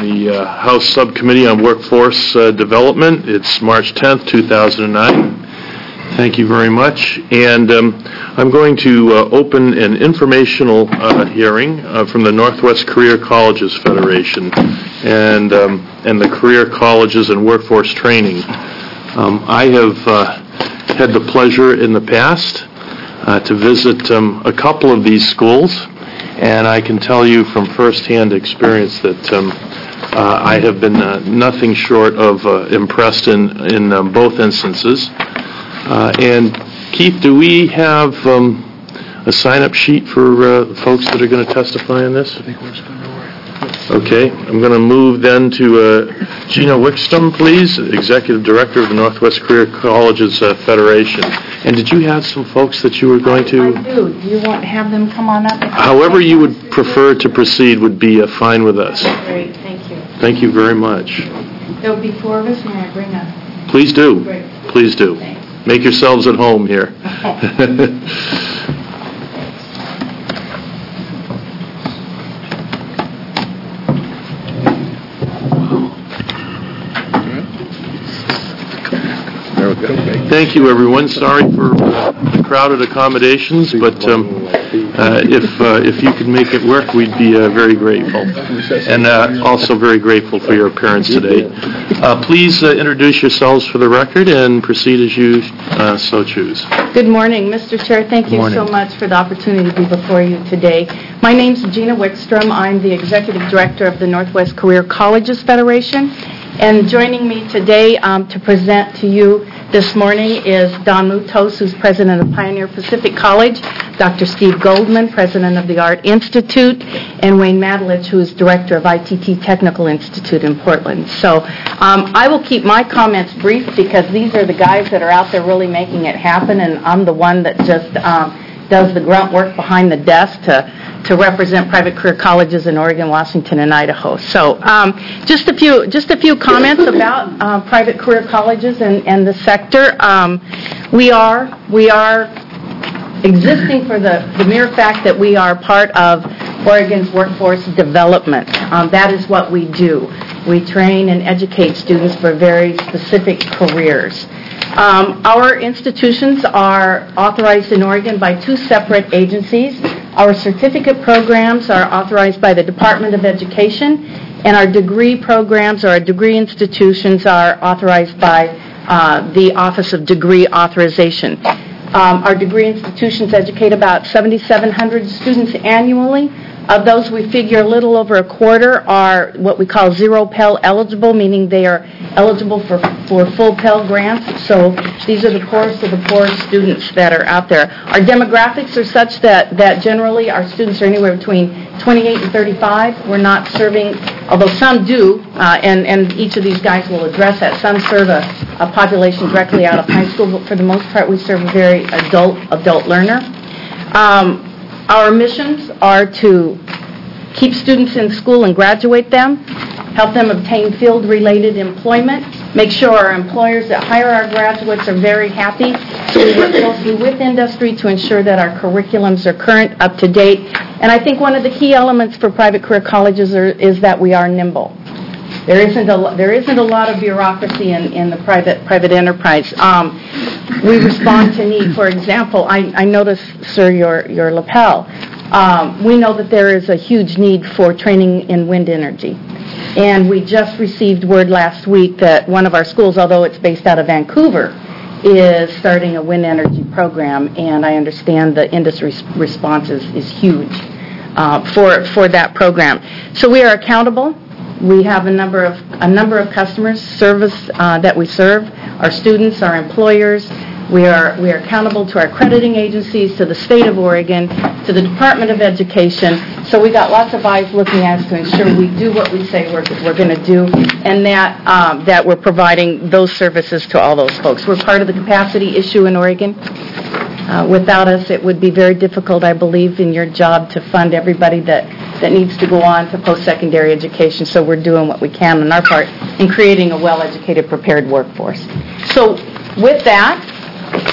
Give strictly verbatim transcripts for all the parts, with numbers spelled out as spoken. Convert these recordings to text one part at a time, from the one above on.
the uh, House Subcommittee on Workforce uh, Development. It's March tenth, two thousand nine. Thank you very much. And um, I'm going to uh, open an informational uh, hearing uh, from the Northwest Career Colleges Federation and, um, and the Career Colleges and Workforce Training. Um, I have uh, had the pleasure in the past uh, to visit um, a couple of these schools, and I can tell you from firsthand experience that um, uh, I have been uh, nothing short of uh, impressed in, in um, both instances. Uh, and Keith, do we have um, a sign-up sheet for uh, folks that are going to testify on this? I think we're still nowhere. Okay, I'm going to move then to uh, Gina Wickstrom, please, Executive Director of the Northwest Career Colleges uh, Federation. And did you have some folks that you were going to? I do. Do you want to have them come on up? However you would prefer to proceed would be uh, fine with us. Great, thank you. Thank you very much. There will be four of us. May I bring up? Please do. Great. Please do. Thanks. Make yourselves at home here. Thank you, everyone. Sorry for uh, the crowded accommodations, but um, uh, if uh, if you could make it work, we'd be uh, very grateful. And uh, also very grateful for your appearance today. Uh, please uh, introduce yourselves for the record and proceed as you uh, so choose. Good morning, Mister Chair. Thank you so much for the opportunity to be before you today. My name is Gina Wickstrom. I'm the Executive Director of the Northwest Career Colleges Federation. And joining me today um, to present to you this morning is Don Mutos, who's president of Pioneer Pacific College, Doctor Steve Goldman, president of the Art Institute, and Wayne Madelich, who is director of I T T Technical Institute in Portland. So um, I will keep my comments brief because these are the guys that are out there really making it happen, and I'm the one that just um, does the grunt work behind the desk to to represent private career colleges in Oregon, Washington, and Idaho. So um, just a few just a few comments about uh, private career colleges and, and the sector. Um, we are we are existing for the, the mere fact that we are part of Oregon's workforce development. Um, that is what we do. We train and educate students for very specific careers. Um, our institutions are authorized in Oregon by two separate agencies. Our certificate programs are authorized by the Department of Education, and our degree programs or our degree institutions are authorized by uh, the Office of Degree Authorization. Um, our degree institutions educate about seven thousand seven hundred students annually. Of those, we figure a little over a quarter are what we call zero Pell eligible, meaning they are eligible for, for full Pell grants. So these are the poorest of the poor students that are out there. Our demographics are such that, that generally our students are anywhere between twenty-eight and thirty-five. We're not serving, although some do, uh, and, and each of these guys will address that. Some serve a, a population directly out of high school, but for the most part we serve a very adult, adult learner. Um, Our missions are to keep students in school and graduate them, help them obtain field-related employment, make sure our employers that hire our graduates are very happy. So we work closely with industry to ensure that our curriculums are current, up to date. And I think one of the key elements for private career colleges are, is that we are nimble. There isn't a there isn't a lot of bureaucracy in, in the private private enterprise. Um, we respond to need. For example, I, I noticed, sir, your your lapel. Um, we know that there is a huge need for training in wind energy, and we just received word last week that one of our schools, although it's based out of Vancouver, is starting a wind energy program, and I understand the industry response is, is huge uh, for for that program. So we are accountable. We have a number of a number of customers, service uh, that we serve, our students, our employers. We are we are accountable to our accrediting agencies, to the state of Oregon, to the Department of Education. So we got lots of eyes looking at us to ensure we do what we say we're we're going to do, and that um, that we're providing those services to all those folks. We're part of the capacity issue in Oregon. Uh, without us, it would be very difficult, I believe, in your job to fund everybody that, that needs to go on to post-secondary education. So we're doing what we can on our part in creating a well-educated, prepared workforce. So with that,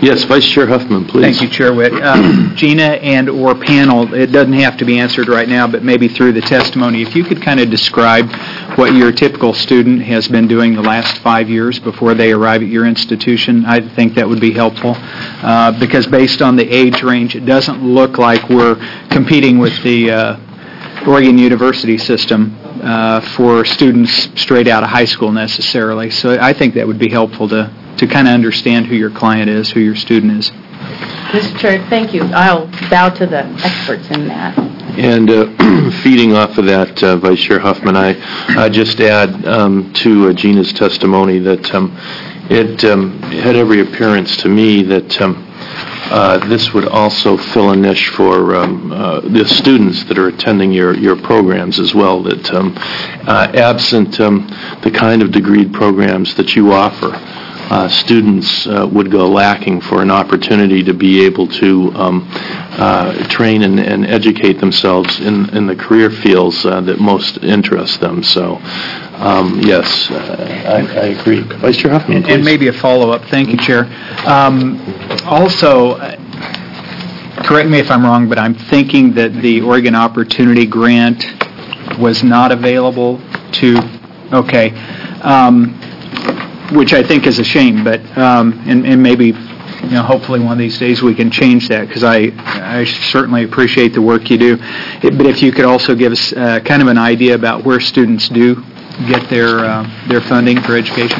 Yes, Vice Chair Huffman, please. Thank you, Chair Witt. Uh, Gina and or panel, it doesn't have to be answered right now, but maybe through the testimony, if you could kind of describe what your typical student has been doing the last five years before they arrive at your institution, I think that would be helpful. Uh, because based on the age range, it doesn't look like we're competing with the uh, Oregon University system uh, for students straight out of high school necessarily. So I think that would be helpful to to kind of understand who your client is, who your student is. Mister Chair, thank you. I'll bow to the experts in that. And uh, feeding off of that, uh, Vice Chair Huffman, I uh, just add um, to uh, Gina's testimony that um, it um, had every appearance to me that um, uh, this would also fill a niche for um, uh, the students that are attending your, your programs as well, that um, uh, absent um, the kind of degreed programs that you offer, Uh, students uh, would go lacking for an opportunity to be able to um, uh, train and, and educate themselves in, in the career fields uh, that most interest them. So, um, yes, uh, I, I agree. Vice Chair Huffman, and, please. and maybe a follow-up. Thank you, Chair. Um, also, uh, correct me if I'm wrong, but I'm thinking that the Oregon Opportunity Grant was not available to, okay, um, which I think is a shame, but um, and, and maybe, you know, hopefully one of these days we can change that, because I, I certainly appreciate the work you do. It, but if you could also give us uh, kind of an idea about where students do get their uh, their funding for education.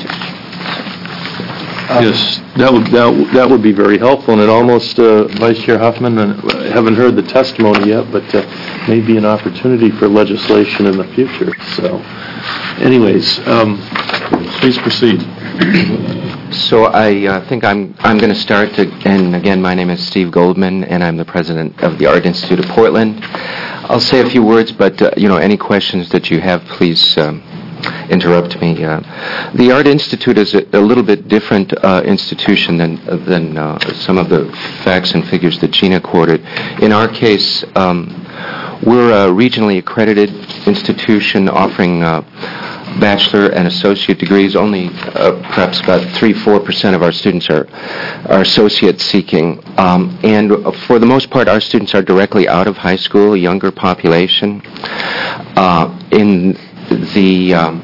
Yes, that would that, that would be very helpful, and it almost, uh, Vice Chair Huffman, and I haven't heard the testimony yet, but uh, may be an opportunity for legislation in the future. So, anyways, um, please proceed. So I uh, think I'm I'm going to start, to, and again, my name is Steve Goldman, and I'm the president of the Art Institute of Portland. I'll say a few words, but uh, you know, any questions that you have, please um, interrupt me. Uh, the Art Institute is a, a little bit different uh, institution than than uh, some of the facts and figures that Gina quoted. In our case, um, we're a regionally accredited institution offering uh, bachelor and associate degrees. Only uh, perhaps about three, four percent of our students are are associate seeking, um, and for the most part, our students are directly out of high school, a younger population. Uh, in the um,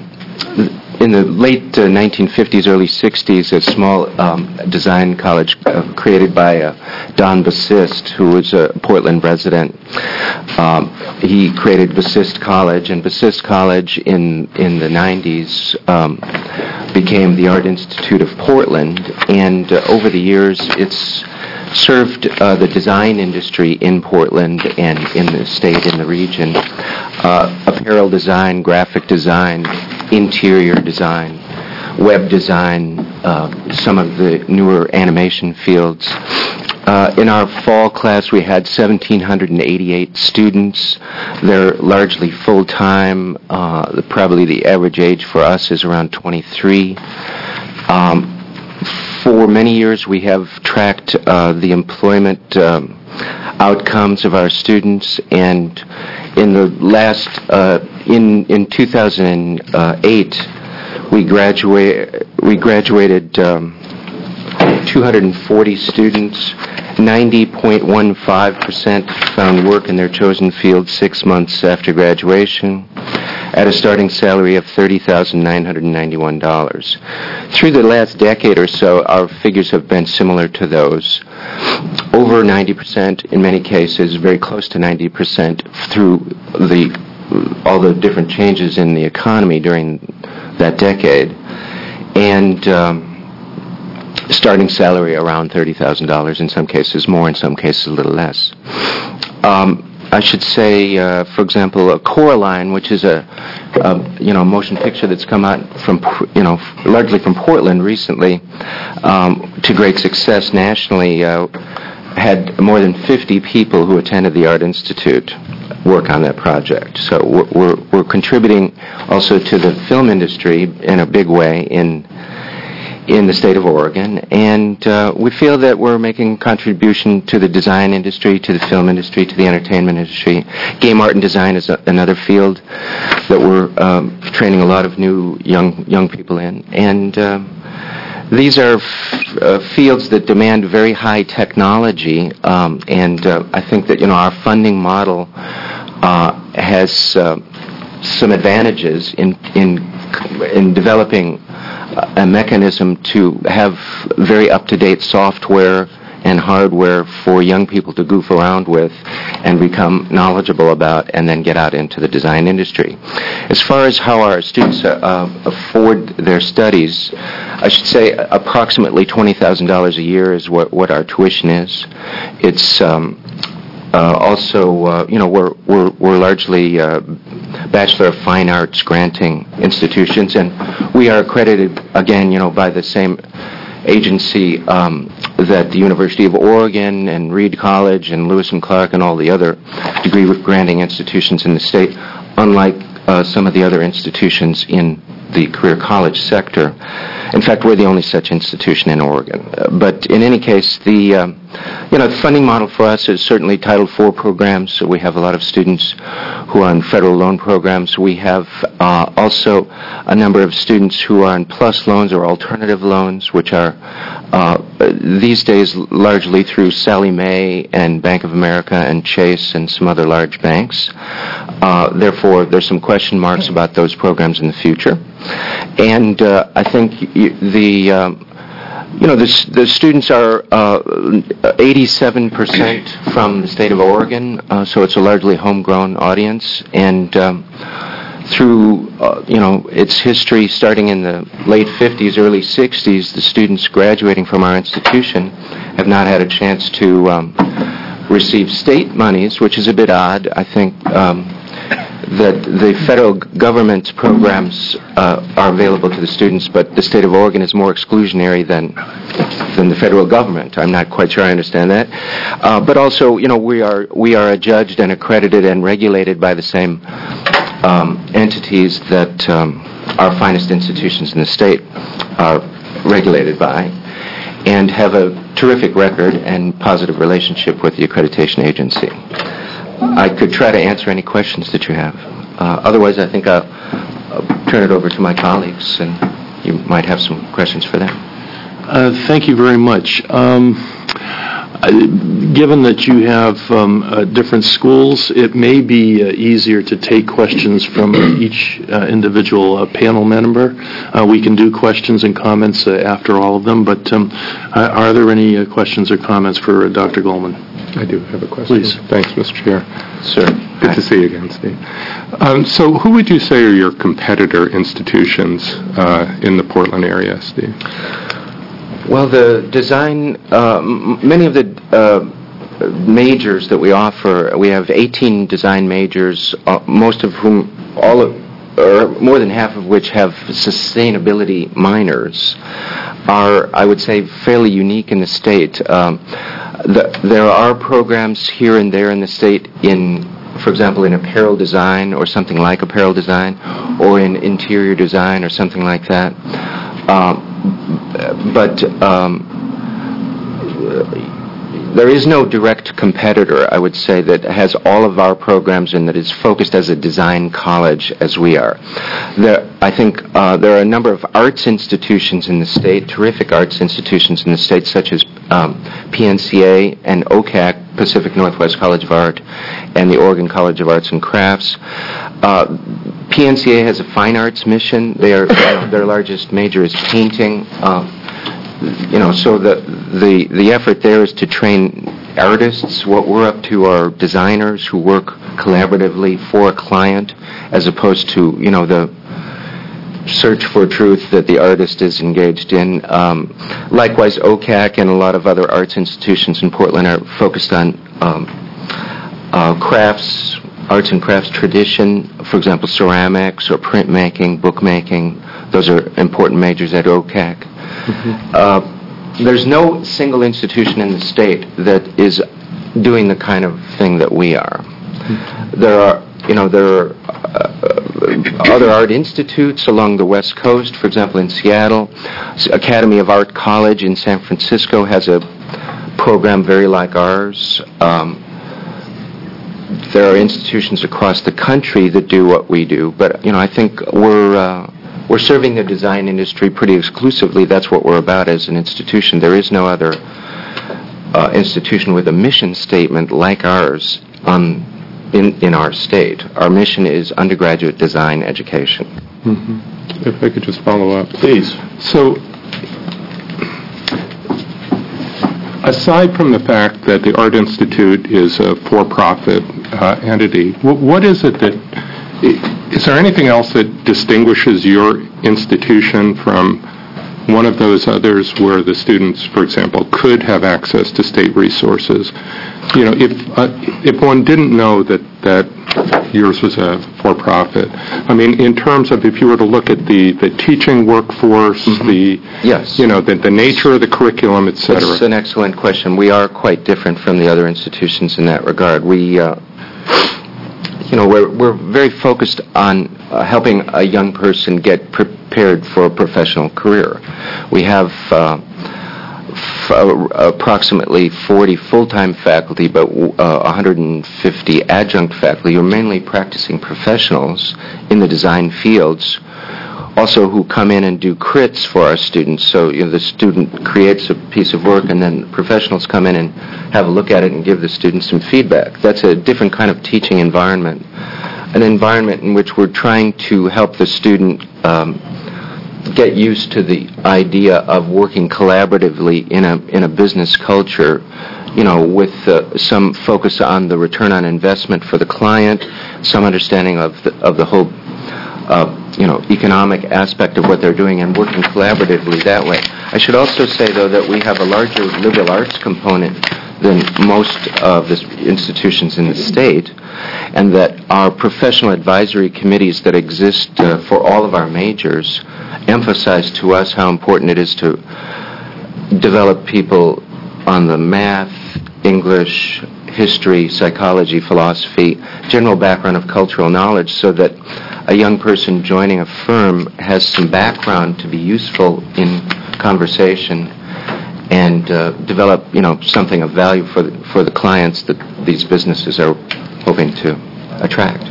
in the late uh, nineteen fifties, early sixties, a small um, design college uh, created by uh, Don Bassist, who was a Portland resident. Um, he created Bassist College, and Bassist College in in the nineties um, became the Art Institute of Portland, and uh, over the years it's served uh, the design industry in Portland and in the state, in the region. Uh, apparel design, graphic design, interior design, web design, uh, some of the newer animation fields. Uh, in our fall class, we had one thousand seven hundred eighty-eight students. They're largely full-time. Uh, the, probably the average age for us is around twenty-three. Um, for many years, we have tracked uh, the employment um, outcomes of our students, and in the last, uh, in in two thousand eight, we graduate we graduated um, two hundred forty students. ninety point one five percent found work in their chosen field six months after graduation, at a starting salary of thirty thousand nine hundred ninety-one dollars. Through the last decade or so, our figures have been similar to those. Over ninety percent in many cases, very close to ninety percent through the all the different changes in the economy during that decade. And um, starting salary around thirty thousand dollars, in some cases more, in some cases a little less. Um, I should say, uh, for example, a Coraline, which is a, a you know motion picture that's come out from you know largely from Portland recently, um, to great success nationally, uh, had more than fifty people who attended the Art Institute work on that project. So we're we're, we're contributing also to the film industry in a big way in. in the state of Oregon, and uh, we feel that we're making a contribution to the design industry, to the film industry, to the entertainment industry. Game art and design is a, another field that we're um, training a lot of new young young people in, and uh, these are f- uh, fields that demand very high technology, um, and uh, I think that, you know, our funding model uh, has uh, some advantages in in in developing a mechanism to have very up-to-date software and hardware for young people to goof around with and become knowledgeable about and then get out into the design industry. As far as how our students uh, afford their studies, I should say approximately twenty thousand dollars a year is what, what our tuition is. It's um, uh, also, uh, you know, we're, we're, we're largely uh, Bachelor of Fine Arts granting institutions, and we are accredited, again, you know, by the same agency um, that the University of Oregon and Reed College and Lewis and Clark and all the other degree granting institutions in the state, unlike uh, some of the other institutions in the career college sector. In fact, we're the only such institution in Oregon. Uh, but in any case, the um, you know the funding model for us is certainly Title four programs. So we have a lot of students who are in federal loan programs. We have uh, also a number of students who are in PLUS loans or alternative loans, which are uh, these days largely through Sallie Mae and Bank of America and Chase and some other large banks. Uh, therefore, there's some question marks about those programs in the future. And uh, I think y- the um, you know the, the students are uh, eighty-seven percent from the state of Oregon, uh, so it's a largely homegrown audience. And um, through uh, you know its history, starting in the late fifties, early sixties, the students graduating from our institution have not had a chance to um, receive state monies, which is a bit odd. I think. Um, that the federal government programs uh, are available to the students, but the state of Oregon is more exclusionary than than the federal government. I'm not quite sure I understand that. Uh, but also, you know, we are we are adjudged and accredited and regulated by the same um, entities that um, our finest institutions in the state are regulated by, and have a terrific record and positive relationship with the accreditation agency. I could try to answer any questions that you have. Uh, otherwise, I think I'll, I'll turn it over to my colleagues, and you might have some questions for them. Uh, thank you very much. Um, I, given that you have um, uh, different schools, it may be uh, easier to take questions from each uh, individual uh, panel member. Uh, we can do questions and comments uh, after all of them, but um, are there any uh, questions or comments for uh, Doctor Goldman? I do have a question. Please. Thanks, Mister Chair. Sir. Good to see you again, Steve. Um, so who would you say are your competitor institutions uh, in the Portland area, Steve? Well, the design, uh, m- many of the uh, majors that we offer, we have eighteen design majors, uh, most of whom, all of, or more than half of which have sustainability minors, are, I would say, fairly unique in the state. Um, the, there are programs here and there in the state in, for example, in apparel design or something like apparel design, or in interior design or something like that. Um, but um, there is no direct competitor, I would say, that has all of our programs and that is focused as a design college as we are. There, I think uh, there are a number of arts institutions in the state, terrific arts institutions in the state, such as um, P N C A and O C A C, Pacific Northwest College of Art, and the Oregon College of Arts and Crafts. Uh, P N C A has a fine arts mission. Their, you know, their largest major is painting. Uh, You know, so the, the the effort there is to train artists. What we're up to are designers who work collaboratively for a client, as opposed to, you know, the search for truth that the artist is engaged in. Um, likewise, O C A C and a lot of other arts institutions in Portland are focused on um, uh, crafts, arts and crafts tradition, for example, ceramics or printmaking, bookmaking. Those are important majors at O C A C. Mm-hmm. Uh, there's no single institution in the state that is doing the kind of thing that we are. Mm-hmm. There are, you know, there are uh, other art institutes along the West Coast. For example, in Seattle, Academy of Art College in San Francisco has a program very like ours. Um, there are institutions across the country that do what we do, but, you know, I think we're uh, we're serving the design industry pretty exclusively. That's what we're about as an institution. There is no other uh, institution with a mission statement like ours on, in, in our state. Our mission is undergraduate design education. Mm-hmm. If I could just follow up. Please. So, aside from the fact that the Art Institute is a for-profit uh, entity, wh- what is it that, is there anything else that distinguishes your institution from one of those others where the students, for example, could have access to state resources? You know, if uh, if one didn't know that, that yours was a for-profit, I mean, in terms of if you were to look at the, the teaching workforce, mm-hmm. the, yes. you know, the, the nature of the curriculum, et cetera. That's an excellent question. We are quite different from the other institutions in that regard. We, uh, you know, we're, we're very focused on uh, helping a young person get prepared for a professional career. We have uh, f- uh, approximately forty full-time faculty, but uh, one hundred fifty adjunct faculty who are mainly practicing professionals in the design fields, also who come in and do crits for our students. So, you know, the student creates a piece of work and then professionals come in and have a look at it and give the students some feedback. That's a different kind of teaching environment, an environment in which we're trying to help the student um, get used to the idea of working collaboratively in a in a business culture, you know, with uh, some focus on the return on investment for the client, some understanding of the, of the whole uh, you know, economic aspect of what they're doing and working collaboratively that way. I should also say, though, that we have a larger liberal arts component than most of the institutions in the state, and that our professional advisory committees that exist uh, for all of our majors emphasize to us how important it is to develop people on the math, English, history, psychology, philosophy, general background of cultural knowledge, so that a young person joining a firm has some background to be useful in conversation and uh, develop, you know, something of value for the, for the clients that these businesses are hoping to attract.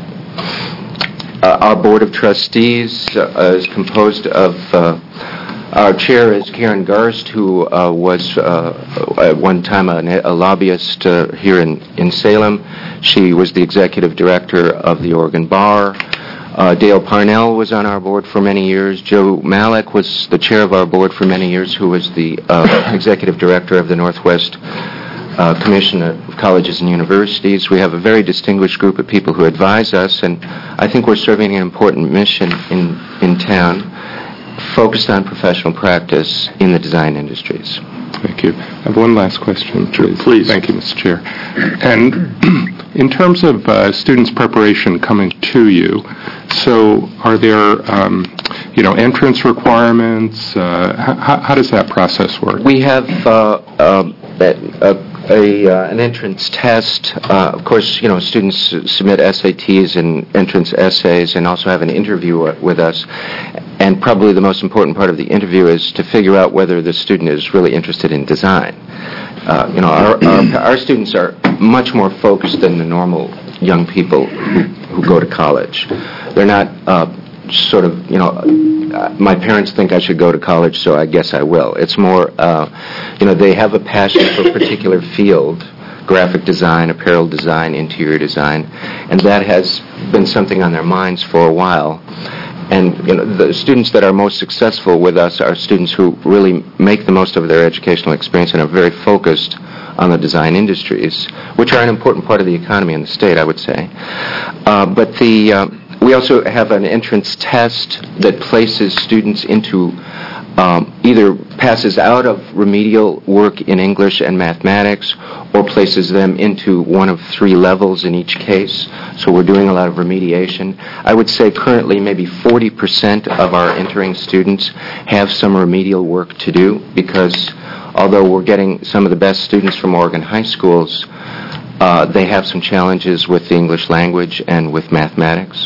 Uh, our board of trustees uh, is composed of uh, our chair is Karen Garst, who uh, was uh, at one time a, a lobbyist uh, here in, in Salem. She was the executive director of the Oregon Bar. Uh, Dale Parnell was on our board for many years. Joe Malik was the chair of our board for many years, who was the uh, executive director of the Northwest uh, Commission of Colleges and Universities. We have a very distinguished group of people who advise us, and I think we're serving an important mission in, in town, focused on professional practice in the design industries. Thank you. I have one last question, please. Please. Thank you, Mister Chair. And in terms of uh, students' preparation coming to you, so are there, um, you know, entrance requirements? Uh, how, how does that process work? We have uh, uh, a, a, uh, an entrance test. Uh, of course, you know, students submit S A Ts and entrance essays, and also have an interview with us. And probably the most important part of the interview is to figure out whether the student is really interested in design. Uh, you know, our, our, our students are much more focused than the normal young people who, who go to college. They're not uh, sort of, you know, uh, my parents think I should go to college, so I guess I will. It's more, uh, you know, they have a passion for a particular field, graphic design, apparel design, interior design, and that has been something on their minds for a while. And you know, the students that are most successful with us are students who really make the most of their educational experience and are very focused on the design industries, which are an important part of the economy in the state, I would say. Uh, but the uh, we also have an entrance test that places students into um, either passes out of remedial work in English and mathematics, or places them into one of three levels in each case. So we're doing a lot of remediation. I would say currently maybe forty percent of our entering students have some remedial work to do, because although we're getting some of the best students from Oregon high schools, uh, they have some challenges with the English language and with mathematics.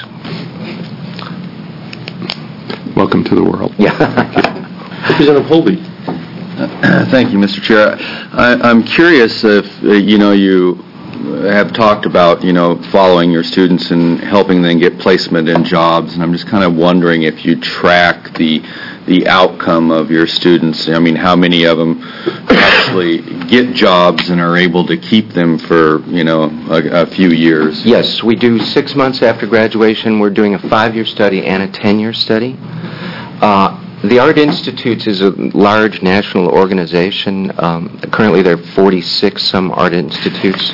Welcome to the world. Yeah. Representative Holby. Thank you, Mister Chair. I, I'm curious if, uh, you know, you have talked about, you know, following your students and helping them get placement in jobs, and I'm just kind of wondering if you track the the outcome of your students. I mean, how many of them actually get jobs and are able to keep them for, you know, a, a few years? Yes, we do six months after graduation. We're doing a five-year study and a ten-year study. Uh, the Art Institutes is a large national organization. Um, currently there are forty-six some Art Institutes,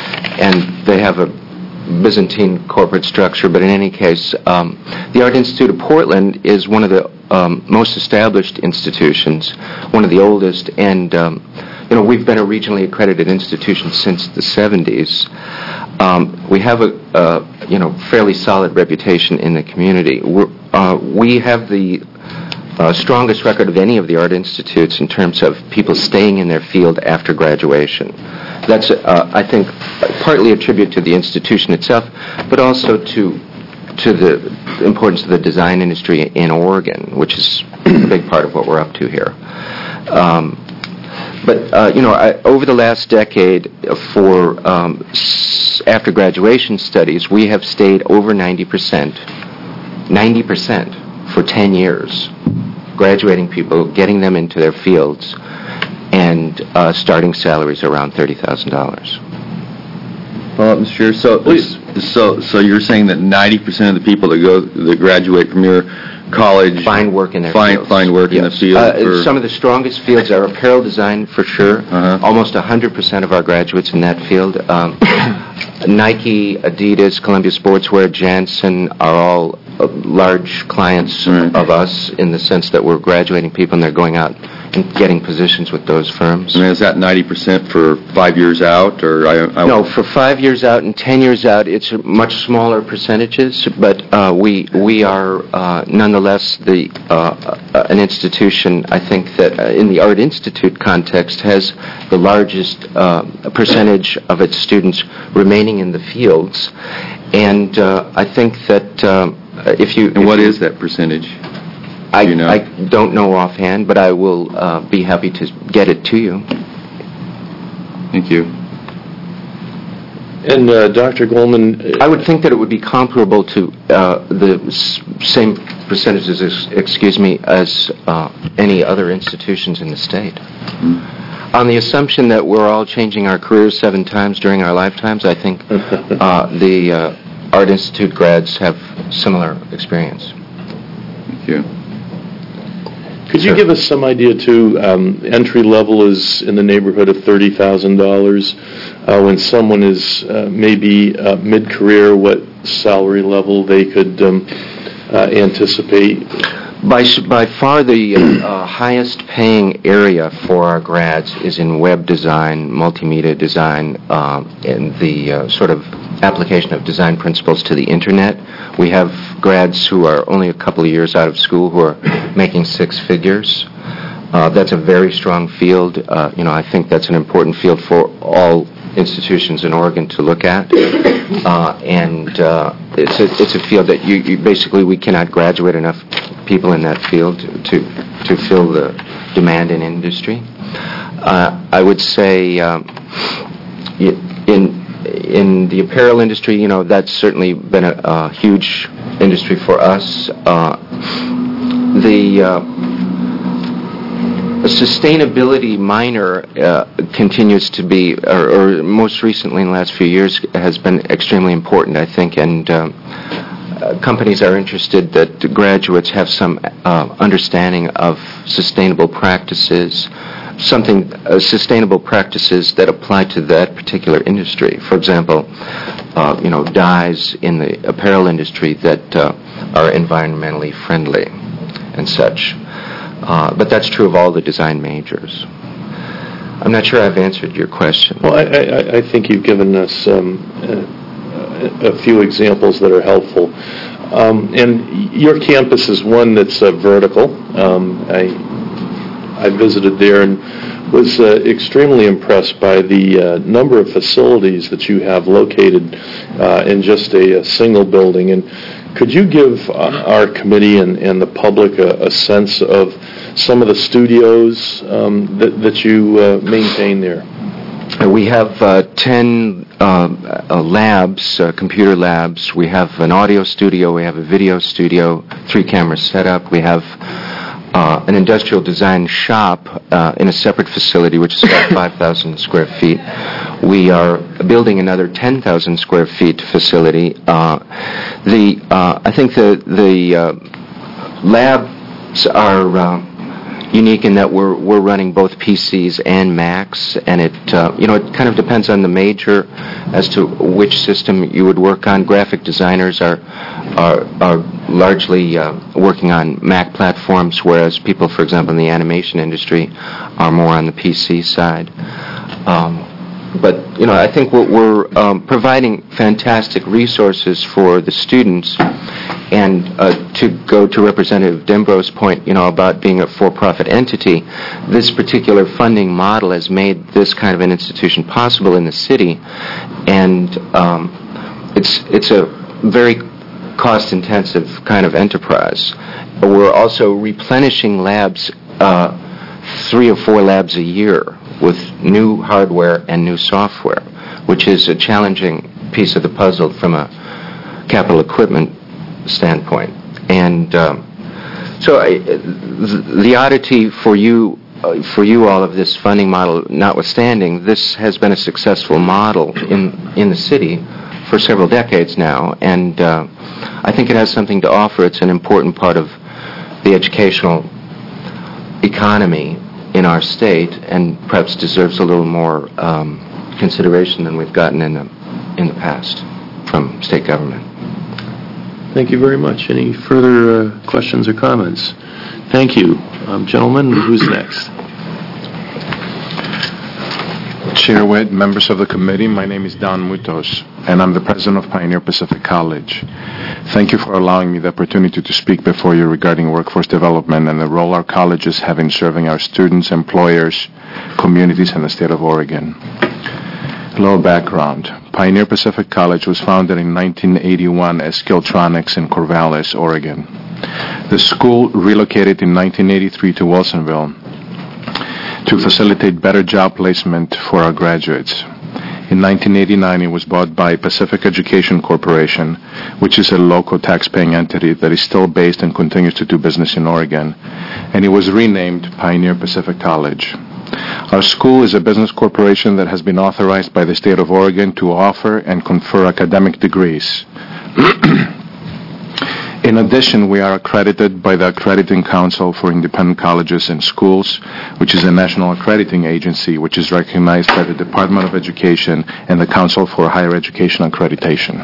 and they have a Byzantine corporate structure, but in any case, um, the Art Institute of Portland is one of the um, most established institutions, one of the oldest, and um, you know, we've been a regionally accredited institution since the seventies. Um, we have a, a you know fairly solid reputation in the community. We're, uh, we have the uh, strongest record of any of the art institutes in terms of people staying in their field after graduation. That's, uh, I think, partly a tribute to the institution itself, but also to to the importance of the design industry in Oregon, which is a big part of what we're up to here. Um, but, uh, you know, I, over the last decade, for um, s- after graduation studies, we have stayed over ninety percent, ninety percent for ten years, graduating people, getting them into their fields, and uh, starting salaries around thirty thousand dollars. Well, Mister Chair, so, Please. so, so you're saying that ninety percent of the people that go, that graduate from your college Find work in their find, fields. find work in the Yes. field? Uh, for- some of the strongest fields are apparel design, for sure. Uh-huh. Almost one hundred percent of our graduates in that field. Um, Nike, Adidas, Columbia Sportswear, Janssen are all uh, large clients Right. of us in the sense that we're graduating people and they're going out and getting positions with those firms. I mean, is that ninety percent for five years out, or I, I No, for five years out and ten years out, it's much smaller percentages, but uh, we we are uh, nonetheless the uh, uh, an institution, I think, that uh, in the Art Institute context has the largest uh, percentage of its students remaining in the fields, and uh, I think that um, if you... And if what you- is that percentage? I, you know? I don't know offhand, but I will uh, be happy to get it to you. Thank you. And uh, Doctor Goldman, I would think that it would be comparable to uh, the s- same percentages, ex- excuse me, as uh, any other institutions in the state. Mm-hmm. On the assumption that we're all changing our careers seven times during our lifetimes, I think uh, the uh, Art Institute grads have similar experience. Thank you. could you give us some idea, too, um, entry level is in the neighborhood of thirty thousand dollars. Uh, when someone is uh, maybe uh, mid-career, what salary level they could um, uh, anticipate? By s- by far, the uh, highest paying area for our grads is in web design, multimedia design, um, and the uh, sort of application of design principles to the internet. We have grads who are only a couple of years out of school who are making six figures. Uh, that's a very strong field. Uh, you know, I think that's an important field for all institutions in Oregon to look at, uh, and uh, it's a it's a field that you, you basically we cannot graduate enough people in that field to to fill the demand in industry. Uh, I would say um, y- in in the apparel industry, you know, that's certainly been a, a huge industry for us. Uh, the uh, A sustainability minor uh, continues to be, or, or most recently in the last few years, has been extremely important, I think, and um, uh, companies are interested that the graduates have some uh, understanding of sustainable practices, something, uh, sustainable practices that apply to that particular industry. For example, uh, you know, dyes in the apparel industry that uh, are environmentally friendly and such. Uh, but that's true of all the design majors. I'm not sure I've answered your question. Well, I, I, I think you've given us um, a, a few examples that are helpful. Um, and your campus is one that's uh, vertical. Um, I, I visited there and was uh, extremely impressed by the uh, number of facilities that you have located uh, in just a, a single building. And could you give uh, our committee and, and the public a, a sense of some of the studios um, that, that you uh, maintain there? we have uh, ten uh, uh, labs, uh, computer labs. We have an audio studio. We have a video studio, three cameras set up. We have uh, an industrial design shop uh, in a separate facility, which is about five thousand square feet. We are building another ten thousand square feet facility. Uh, the uh, I think the the uh, labs are Uh, unique in that we're we're running both P Cs and Macs, and it uh, you know it kind of depends on the major as to which system you would work on. Graphic designers are are are largely uh, working on Mac platforms, whereas people, for example, in the animation industry, are more on the P C side. Um, but you know, I think we're, we're um, providing fantastic resources for the students. And uh, to go to Representative Dembro's point, you know, about being a for-profit entity, this particular funding model has made this kind of an institution possible in the city, and um, it's it's a very cost-intensive kind of enterprise. We're also replenishing labs, uh, three or four labs a year, with new hardware and new software, which is a challenging piece of the puzzle from a capital equipment standpoint. And um, so I, the oddity for you uh, for you all of this funding model notwithstanding, this has been a successful model in in the city for several decades now, and uh, I think it has something to offer. It's an important part of the educational economy in our state, and perhaps deserves a little more um, consideration than we've gotten in the in the past from state government. Thank you very much. Any further uh, questions or comments? Thank you. Um, gentlemen, who's next? Chair Witt, members of the committee, my name is Don Mutos, and I'm the president of Pioneer Pacific College. Thank you for allowing me the opportunity to speak before you regarding workforce development and the role our colleges have in serving our students, employers, communities, and the state of Oregon. A little background. Pioneer Pacific College was founded in nineteen eighty-one as Skilltronics in Corvallis, Oregon. The school relocated in nineteen eighty-three to Wilsonville to facilitate better job placement for our graduates. In nineteen eighty-nine, it was bought by Pacific Education Corporation, which is a local tax-paying entity that is still based and continues to do business in Oregon, and it was renamed Pioneer Pacific College. Our school is a business corporation that has been authorized by the state of Oregon to offer and confer academic degrees. In addition, we are accredited by the Accrediting Council for Independent Colleges and Schools, which is a national accrediting agency which is recognized by the Department of Education and the Council for Higher Education Accreditation.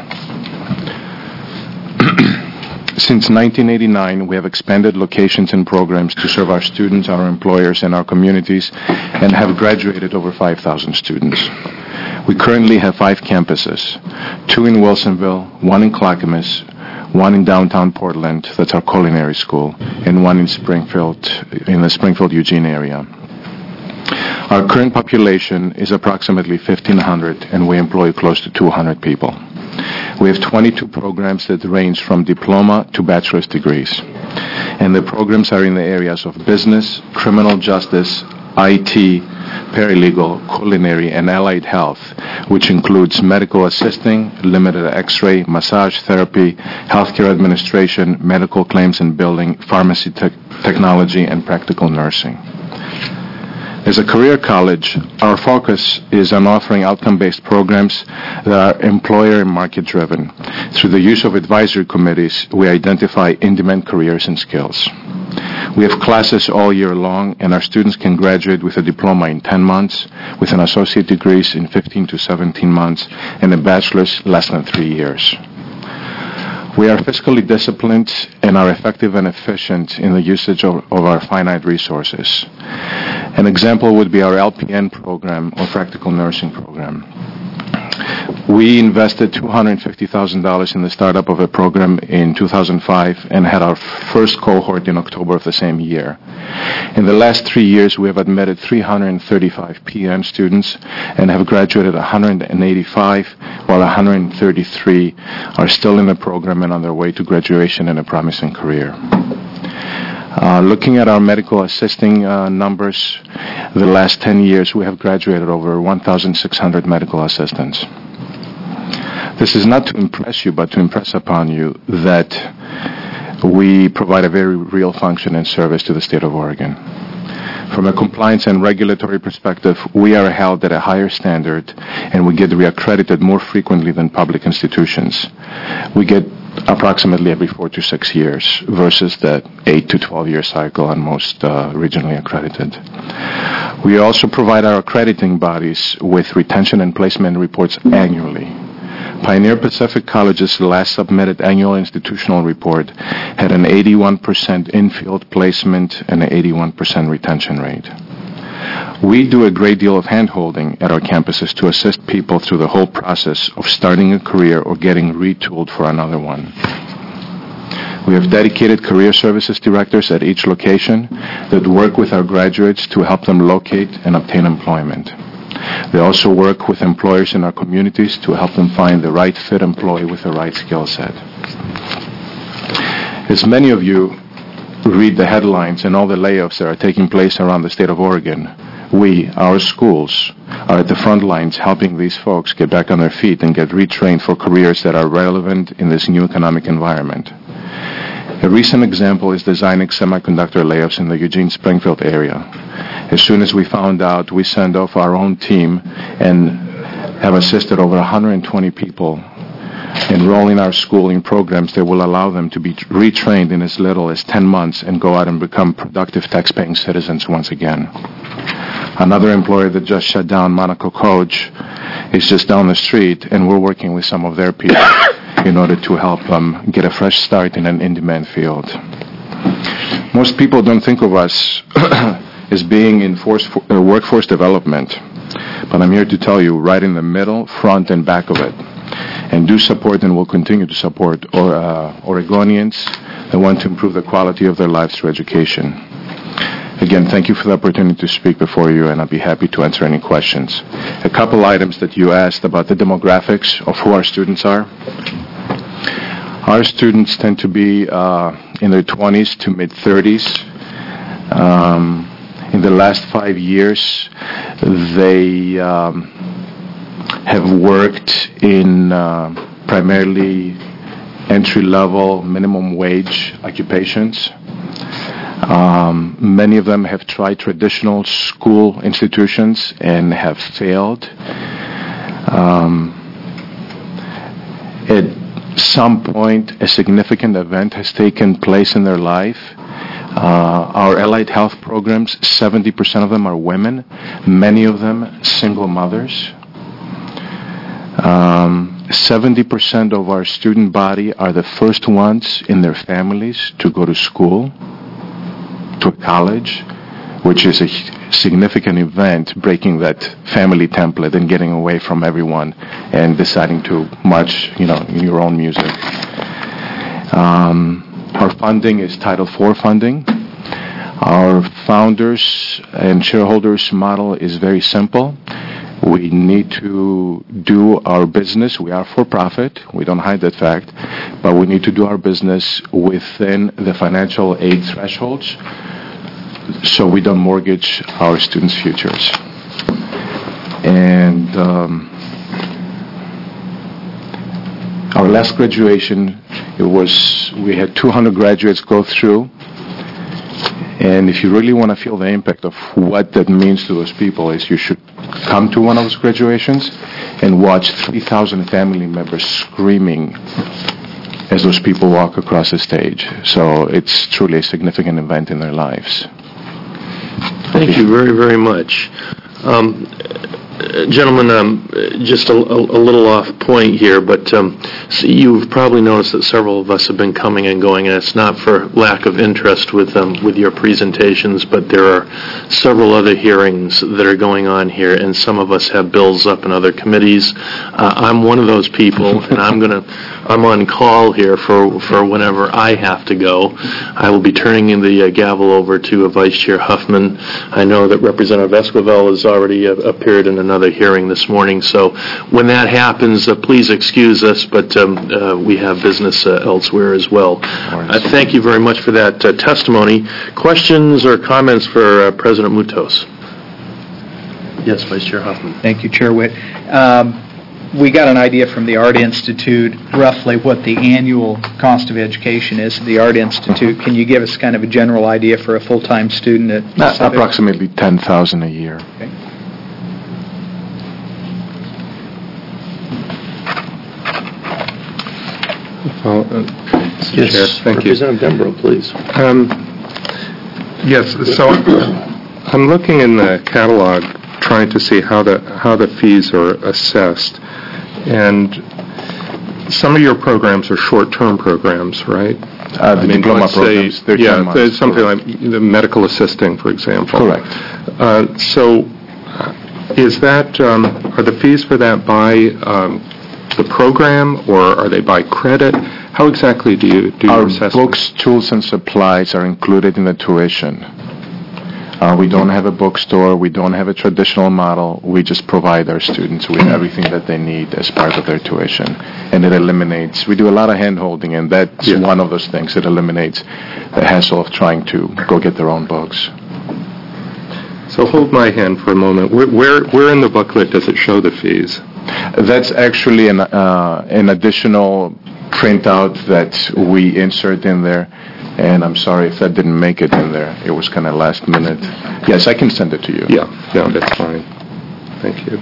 Since nineteen eighty-nine, we have expanded locations and programs to serve our students, our employers, and our communities, and have graduated over five thousand students. We currently have five campuses, two in Wilsonville, one in Clackamas, one in downtown Portland, that's our culinary school, and one in Springfield, in the Springfield-Eugene area. Our current population is approximately fifteen hundred, and we employ close to two hundred people. We have twenty-two programs that range from diploma to bachelor's degrees. And the programs are in the areas of business, criminal justice, I T, paralegal, culinary, and allied health, which includes medical assisting, limited x-ray, massage therapy, healthcare administration, medical claims and billing, pharmacy te- technology, and practical nursing. As a career college, our focus is on offering outcome-based programs that are employer and market-driven. Through the use of advisory committees, we identify in-demand careers and skills. We have classes all year long, and our students can graduate with a diploma in ten months, with an associate degrees in fifteen to seventeen months, and a bachelor's less than three years. We are fiscally disciplined and are effective and efficient in the usage of, of our finite resources. An example would be our L P N program, or practical nursing program. We invested two hundred fifty thousand dollars in the startup of a program in two thousand five and had our first cohort in October of the same year. In the last three years, we have admitted three hundred thirty-five P N students and have graduated one hundred eighty-five, while one hundred thirty-three are still in the program and on their way to graduation and a promising career. Uh, looking at our medical assisting uh, numbers, the last ten years we have graduated over one thousand six hundred medical assistants. This is not to impress you, but to impress upon you that we provide a very real function and service to the state of Oregon. From a compliance and regulatory perspective, we are held at a higher standard, and we get reaccredited more frequently than public institutions. We get approximately every four to six years versus the eight to twelve year cycle on most uh, regionally accredited. We also provide our accrediting bodies with retention and placement reports annually. Pioneer Pacific College's last submitted annual institutional report had an eighty-one percent in-field placement and an eighty-one percent retention rate. We do a great deal of hand-holding at our campuses to assist people through the whole process of starting a career or getting retooled for another one. We have dedicated career services directors at each location that work with our graduates to help them locate and obtain employment. They also work with employers in our communities to help them find the right fit employee with the right skill set. As many of you read the headlines and all the layoffs that are taking place around the state of Oregon, we, our schools, are at the front lines helping these folks get back on their feet and get retrained for careers that are relevant in this new economic environment. A recent example is the Xinex semiconductor layoffs in the Eugene-Springfield area. As soon as we found out, we sent off our own team and have assisted over one hundred twenty people enroll in our schooling programs that will allow them to be retrained in as little as ten months and go out and become productive tax-paying citizens once again. Another employer that just shut down, Monaco Coach, is just down the street, and we're working with some of their people in order to help them get a fresh start in an in-demand field. Most people don't think of us as being in force, uh, workforce development, but I'm here to tell you right in the middle, front, and back of it, and do support and will continue to support or, uh, Oregonians that want to improve the quality of their lives through education. Again, thank you for the opportunity to speak before you, and I'll be happy to answer any questions. A couple items that you asked about the demographics of who our students are. Our students tend to be uh, in their twenties to mid-thirties. Um, in the last five years, they um, have worked in uh, primarily entry-level, minimum wage occupations. Um, many of them have tried traditional school institutions and have failed. Um, at some point, a significant event has taken place in their life. Uh, our allied health programs, seventy percent of them are women, many of them single mothers. Um, seventy percent of our student body are the first ones in their families to go to school, to college, which is a significant event, breaking that family template and getting away from everyone and deciding to march, you know, in your own music. Um, our funding is Title four funding. Our founders and shareholders model is very simple. We need to do our business. We are for profit. We don't hide that fact. But we need to do our business within the financial aid thresholds so we don't mortgage our students' futures. And um, our last graduation, it was, we had two hundred graduates go through. And if you really want to feel the impact of what that means to those people, is you should come to one of those graduations and watch three thousand family members screaming as those people walk across the stage. So it's truly a significant event in their lives. Thank you very, very much. Um, Gentlemen, um, just a, a, a little off point here, but um, so you've probably noticed that several of us have been coming and going, and it's not for lack of interest with um, with your presentations, but there are several other hearings that are going on here, and some of us have bills up in other committees. Uh, I'm one of those people, and I'm gonna I'm on call here for, for whenever I have to go. I will be turning in the uh, gavel over to uh, Vice Chair Huffman. I know that Representative Esquivel has already uh, appeared in a another hearing this morning. So when that happens, uh, please excuse us, but um, uh, we have business uh, elsewhere as well. Uh, thank you very much for that uh, testimony. Questions or comments for uh, President Mutos? Yes, Vice Chair Huffman. Thank you, Chair Witt. Um, we got an idea from the Art Institute roughly what the annual cost of education is at the Art Institute. Can you give us kind of a general idea for a full-time student at Uh, approximately ten thousand dollars a year. Okay. Well, uh, Mister Chair, thank you. Representative Dembro, please. Um, Yes, so I'm looking in the catalog trying to see how the how the fees are assessed. And some of your programs are short-term programs, right? Uh, the I mean, diploma let's program is say, thirteen yeah, months. there's something like the medical assisting, for example. Correct. Uh, So uh, is that, um, are the fees for that by um, the program, or are they by credit? How exactly do you do Our your assessment? books, tools, and supplies are included in the tuition. Uh, we don't have a bookstore. We don't have a traditional model. We just provide our students with everything that they need as part of their tuition. And it eliminates, we do a lot of hand-holding, and that's Yeah. one of those things. It eliminates the hassle of trying to go get their own books. So hold my hand for a moment. Where, where, where in the booklet does it show the fees? That's actually an, uh, an additional printout that we insert in there. And I'm sorry if that didn't make it in there. It was kind of last minute. Yes, I can send it to you. Yeah, no, that's fine. Thank you.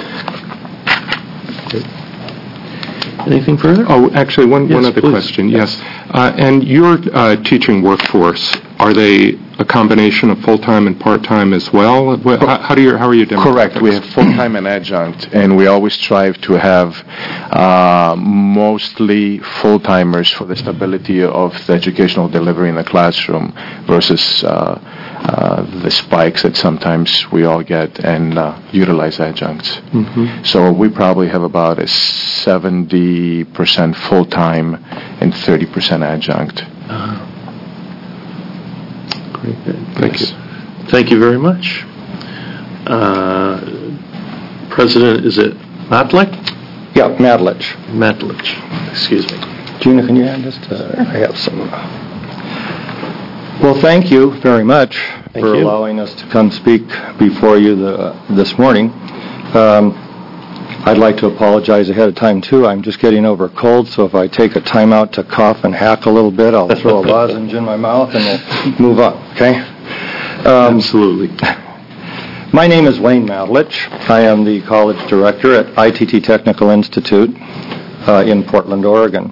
Anything further? Oh, actually, one, one Yes, other please. question. Yes. Uh, and your uh, teaching workforce, are they a combination of full-time and part-time as well? Wh- How, how do you, how are you demographics? Correct. We have full-time and adjunct, and we always strive to have uh, mostly full-timers for the stability of the educational delivery in the classroom versus uh, uh, the spikes that sometimes we all get and uh, utilize adjuncts. Mhm. So we probably have about a seventy percent full-time and thirty percent adjunct. Great. Thank Yes. you. Thank you very much. Uh, President, is it Matlick? Yeah, Madlich. Matlich, excuse me. Gina, can you hand this to, I have some. Well, thank you very much Thank for you. allowing us to come speak before you the, this morning. Um, I'd like to apologize ahead of time, too. I'm just getting over a cold, so if I take a time out to cough and hack a little bit, I'll throw a lozenge in my mouth and we'll move on, okay? Um, Absolutely. My name is Wayne Madlich. I am the college director at I T T Technical Institute uh, in Portland, Oregon.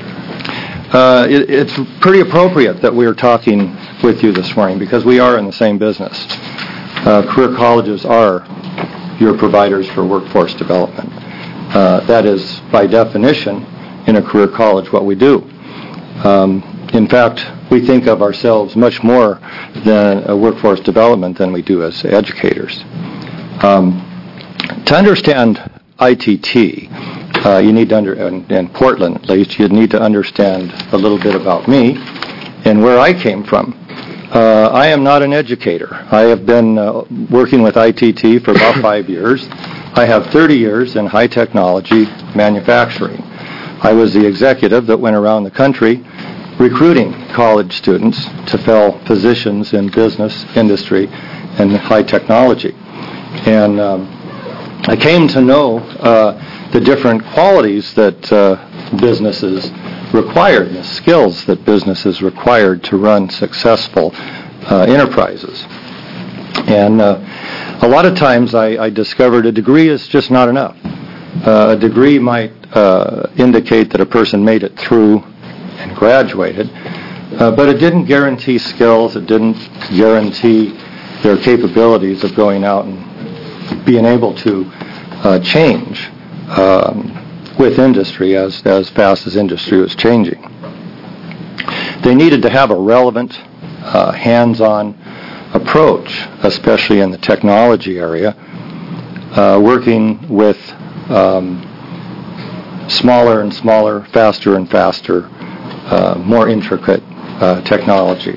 Uh, it, it's pretty appropriate that we're talking with you this morning because we are in the same business. Uh, career colleges are your providers for workforce development. Uh, that is, by definition, in a career college, what we do. Um, in fact, we think of ourselves much more than a workforce development than we do as educators. Um, to understand I T T, uh, you need to under, in, in Portland at least, you need to understand a little bit about me and where I came from. Uh, I am not an educator. I have been uh, working with I T T for about five years. I have thirty years in high technology manufacturing. I was the executive that went around the country recruiting college students to fill positions in business, industry, and high technology. And um, I came to know uh, the different qualities that uh, businesses required, the skills that businesses required to run successful uh, enterprises. And uh, a lot of times I, I discovered a degree is just not enough. Uh, a degree might uh, indicate that a person made it through and graduated, uh, but it didn't guarantee skills, it didn't guarantee their capabilities of going out and being able to uh, change um, with industry as, as fast as industry was changing. They needed to have a relevant, uh, hands-on approach, especially in the technology area, uh, working with um, smaller and smaller, faster and faster, uh, more intricate uh, technology.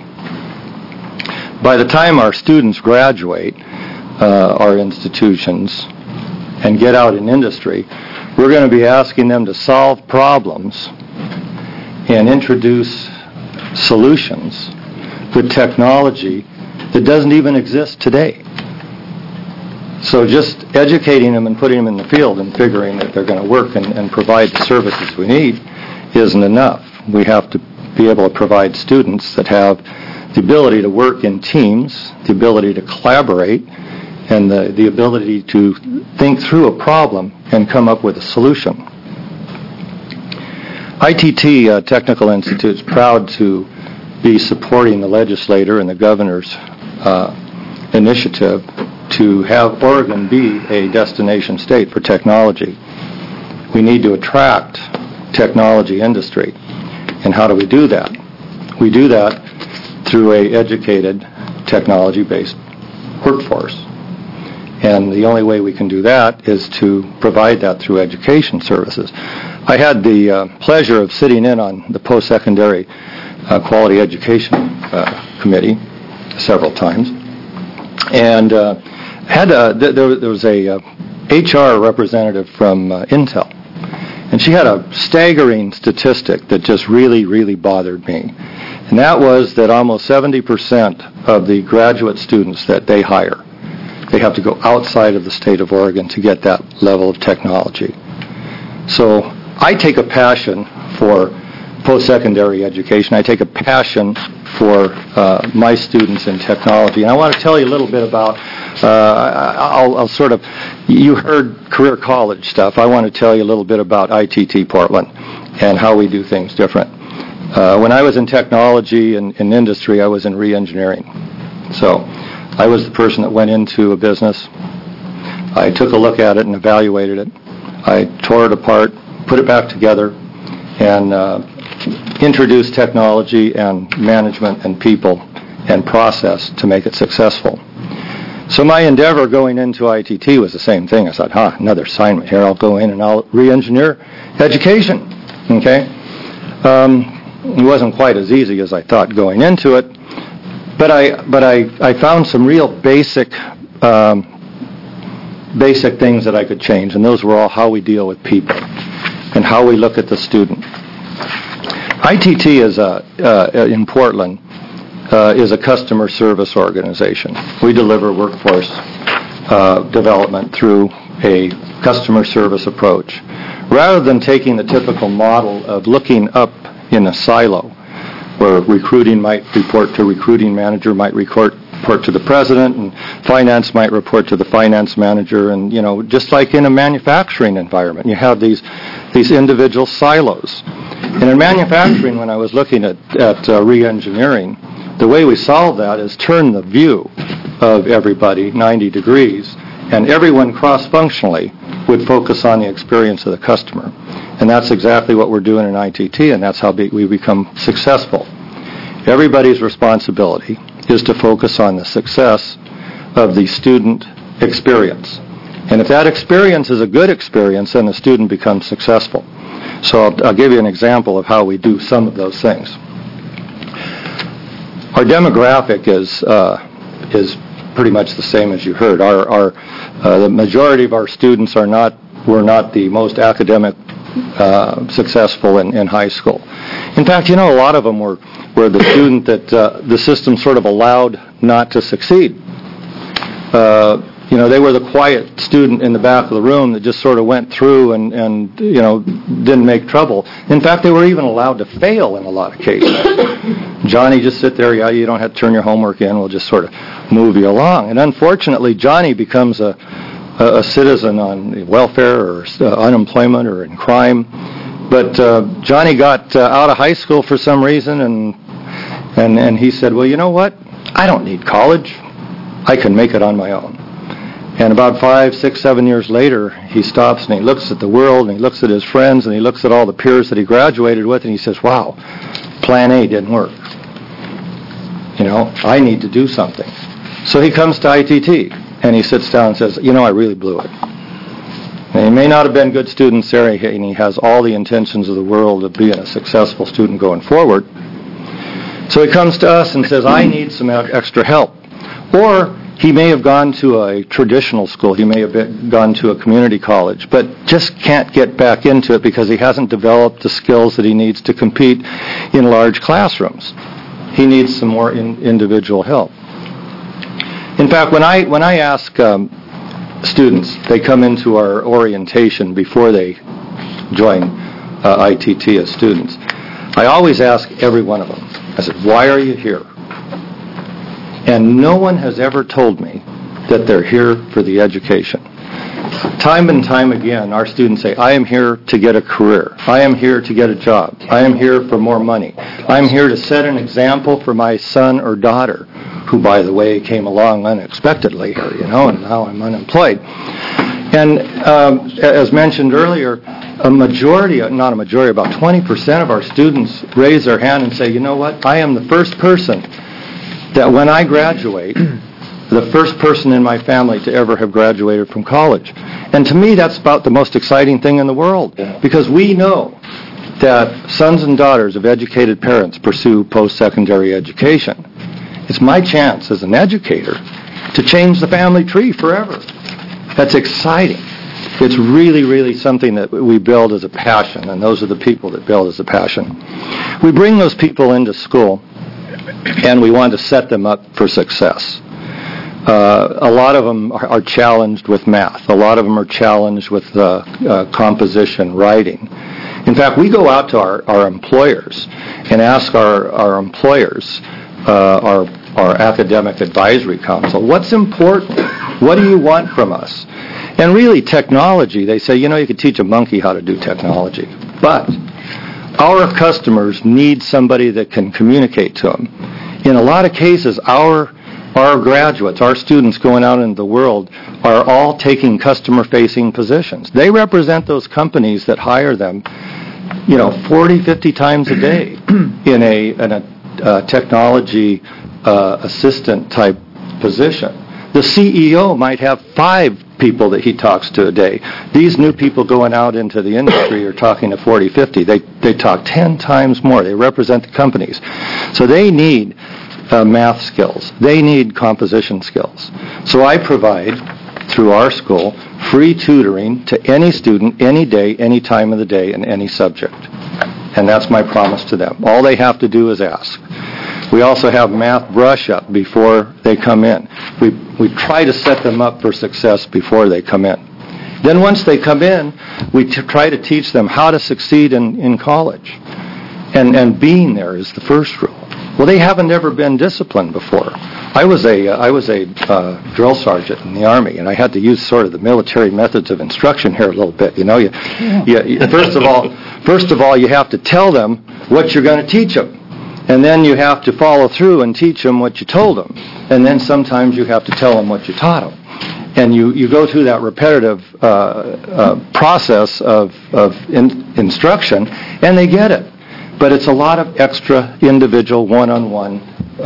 By the time our students graduate uh, our institutions, and get out in industry, we're going to be asking them to solve problems and introduce solutions with technology that doesn't even exist today. So just educating them and putting them in the field and figuring that they're going to work and, and provide the services we need isn't enough. We have to be able to provide students that have the ability to work in teams, the ability to collaborate, and the, the ability to think through a problem and come up with a solution. I T T uh, Technical Institute is proud to be supporting the legislator and the governor's uh, initiative to have Oregon be a destination state for technology. We need to attract technology industry. And how do we do that? We do that through a educated, technology-based workforce. And the only way we can do that is to provide that through education services. I had the uh, pleasure of sitting in on the post-secondary uh, quality education uh, committee several times. And uh, had a, th- there, there was a uh, H R representative from uh, Intel. And she had a staggering statistic that just really, really bothered me. And that was that almost seventy percent of the graduate students that they hire, they have to go outside of the state of Oregon to get that level of technology. So I take a passion for post-secondary education. I take a passion for uh, my students in technology. And I want to tell you a little bit about, uh, I'll, I'll sort of, you heard career college stuff. I want to tell you a little bit about I T T Portland and how we do things different. Uh, when I was in technology and in industry, I was in re-engineering. So I was the person that went into a business. I took a look at it and evaluated it. I tore it apart, put it back together, and uh, introduced technology and management and people and process to make it successful. So my endeavor going into I T T was the same thing. I thought, huh, another assignment here. I'll go in and I'll re-engineer education. Okay? Um, it wasn't quite as easy as I thought going into it, but I but I, I found some real basic um, basic things that I could change, and those were all how we deal with people and how we look at the student. I T T is a, uh, in Portland uh, is a customer service organization. We deliver workforce uh, development through a customer service approach. Rather than taking the typical model of looking up in a silo, where recruiting might report to recruiting manager, might report report to the president, and finance might report to the finance manager, and, you know, just like in a manufacturing environment, you have these these individual silos. And in manufacturing, when I was looking at, at uh, re-engineering, the way we solve that is turn the view of everybody ninety degrees, and everyone cross-functionally would focus on the experience of the customer. And that's exactly what we're doing in I T T, and that's how be, we become successful. Everybody's responsibility is to focus on the success of the student experience. And if that experience is a good experience, then the student becomes successful. So I'll, I'll give you an example of how we do some of those things. Our demographic is uh, is pretty much the same as you heard. Our, our uh, the majority of our students are not were not the most academic uh, successful in, in high school. In fact, you know, a lot of them were were the student that uh, the system sort of allowed not to succeed. Uh, You know, they were the quiet student in the back of the room that just sort of went through and, and, you know, didn't make trouble. In fact, they were even allowed to fail in a lot of cases. Johnny, just sit there. Yeah, you don't have to turn your homework in. We'll just sort of move you along. And unfortunately, Johnny becomes a, a, a citizen on welfare or uh, unemployment or in crime. But uh, Johnny got uh, out of high school for some reason, and, and, and he said, well, you know what? I don't need college. I can make it on my own. And about five, six, seven years later, he stops and he looks at the world and he looks at his friends and he looks at all the peers that he graduated with and he says, wow, plan A didn't work. You know, I need to do something. So he comes to I T T and he sits down and says, you know, I really blew it. And he may not have been good students there, and he has all the intentions of the world of being a successful student going forward. So he comes to us and says, I need some extra help. Or He may have gone to a traditional school, he may have been, gone to a community college, but just can't get back into it because he hasn't developed the skills that he needs to compete in large classrooms. He needs some more in, individual help. In fact, when I when I ask um, students, they come into our orientation before they join uh, I T T as students, I always ask every one of them, I said, why are you here? And no one has ever told me that they're here for the education. Time and time again, our students say, I am here to get a career. I am here to get a job. I am here for more money. I'm here to set an example for my son or daughter, who, by the way, came along unexpectedly here, you know, and now I'm unemployed. And um, as mentioned earlier, a majority, not a majority, about twenty percent of our students raise their hand and say, you know what, I am the first person that when I graduate, the first person in my family to ever have graduated from college. And to me, that's about the most exciting thing in the world, because we know that sons and daughters of educated parents pursue post-secondary education. It's my chance as an educator to change the family tree forever. That's exciting. It's really, really something that we build as a passion, and those are the people that build as a passion. We bring those people into school, and we want to set them up for success. Uh, a lot of them are, are challenged with math. A lot of them are challenged with uh, uh, composition, writing. In fact, we go out to our, our employers and ask our, our employers, uh, our, our academic advisory council, what's important? What do you want from us? And really, technology, they say, you know, you could teach a monkey how to do technology. But our customers need somebody that can communicate to them. In a lot of cases, our our graduates, our students going out into the world, are all taking customer-facing positions. They represent those companies that hire them, you know, forty, fifty times a day in a, in a uh, technology uh, assistant type position. The C E O might have five people that he talks to a day. These new people going out into the industry are talking to forty, fifty. They, they talk ten times more. They represent the companies. So they need uh, math skills. They need composition skills. So I provide, through our school, free tutoring to any student, any day, any time of the day, in any subject. And that's my promise to them. All they have to do is ask. We also have math brush-up before they come in. We we try to set them up for success before they come in. Then once they come in, we t- try to teach them how to succeed in, in college. And and being there is the first rule. Well, they haven't ever been disciplined before. I was a uh, I was a uh, drill sergeant in the Army, and I had to use sort of the military methods of instruction here a little bit. You know, you, you, you first of all, first of all, you have to tell them what you're going to teach them. And then you have to follow through and teach them what you told them. And then sometimes you have to tell them what you taught them. And you, you go through that repetitive uh, uh, process of, of in, instruction, and they get it. But it's a lot of extra individual one-on-one uh,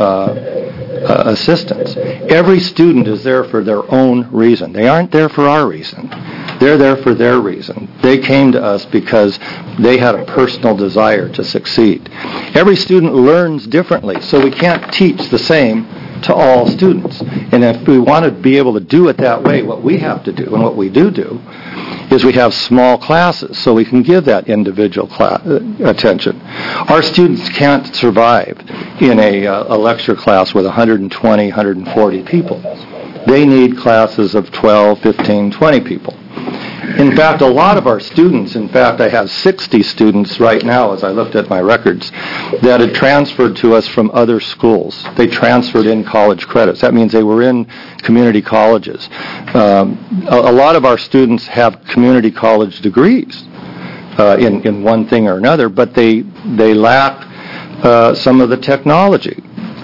uh, assistance. Every student is there for their own reason. They aren't there for our reason. They're there for their reason. They came to us because they had a personal desire to succeed. Every student learns differently, so we can't teach the same to all students. And if we want to be able to do it that way, what we have to do, and what we do do, is we have small classes, so we can give that individual class, uh, attention. Our students can't survive in a, uh, a lecture class with one hundred twenty, one hundred forty people. They need classes of twelve, fifteen, twenty people. In fact, a lot of our students, in fact, I have sixty students right now, as I looked at my records, that had transferred to us from other schools. They transferred in college credits. That means they were in community colleges. Um, a, a lot of our students have community college degrees uh, in, in one thing or another, but they, they lack uh, some of the technology.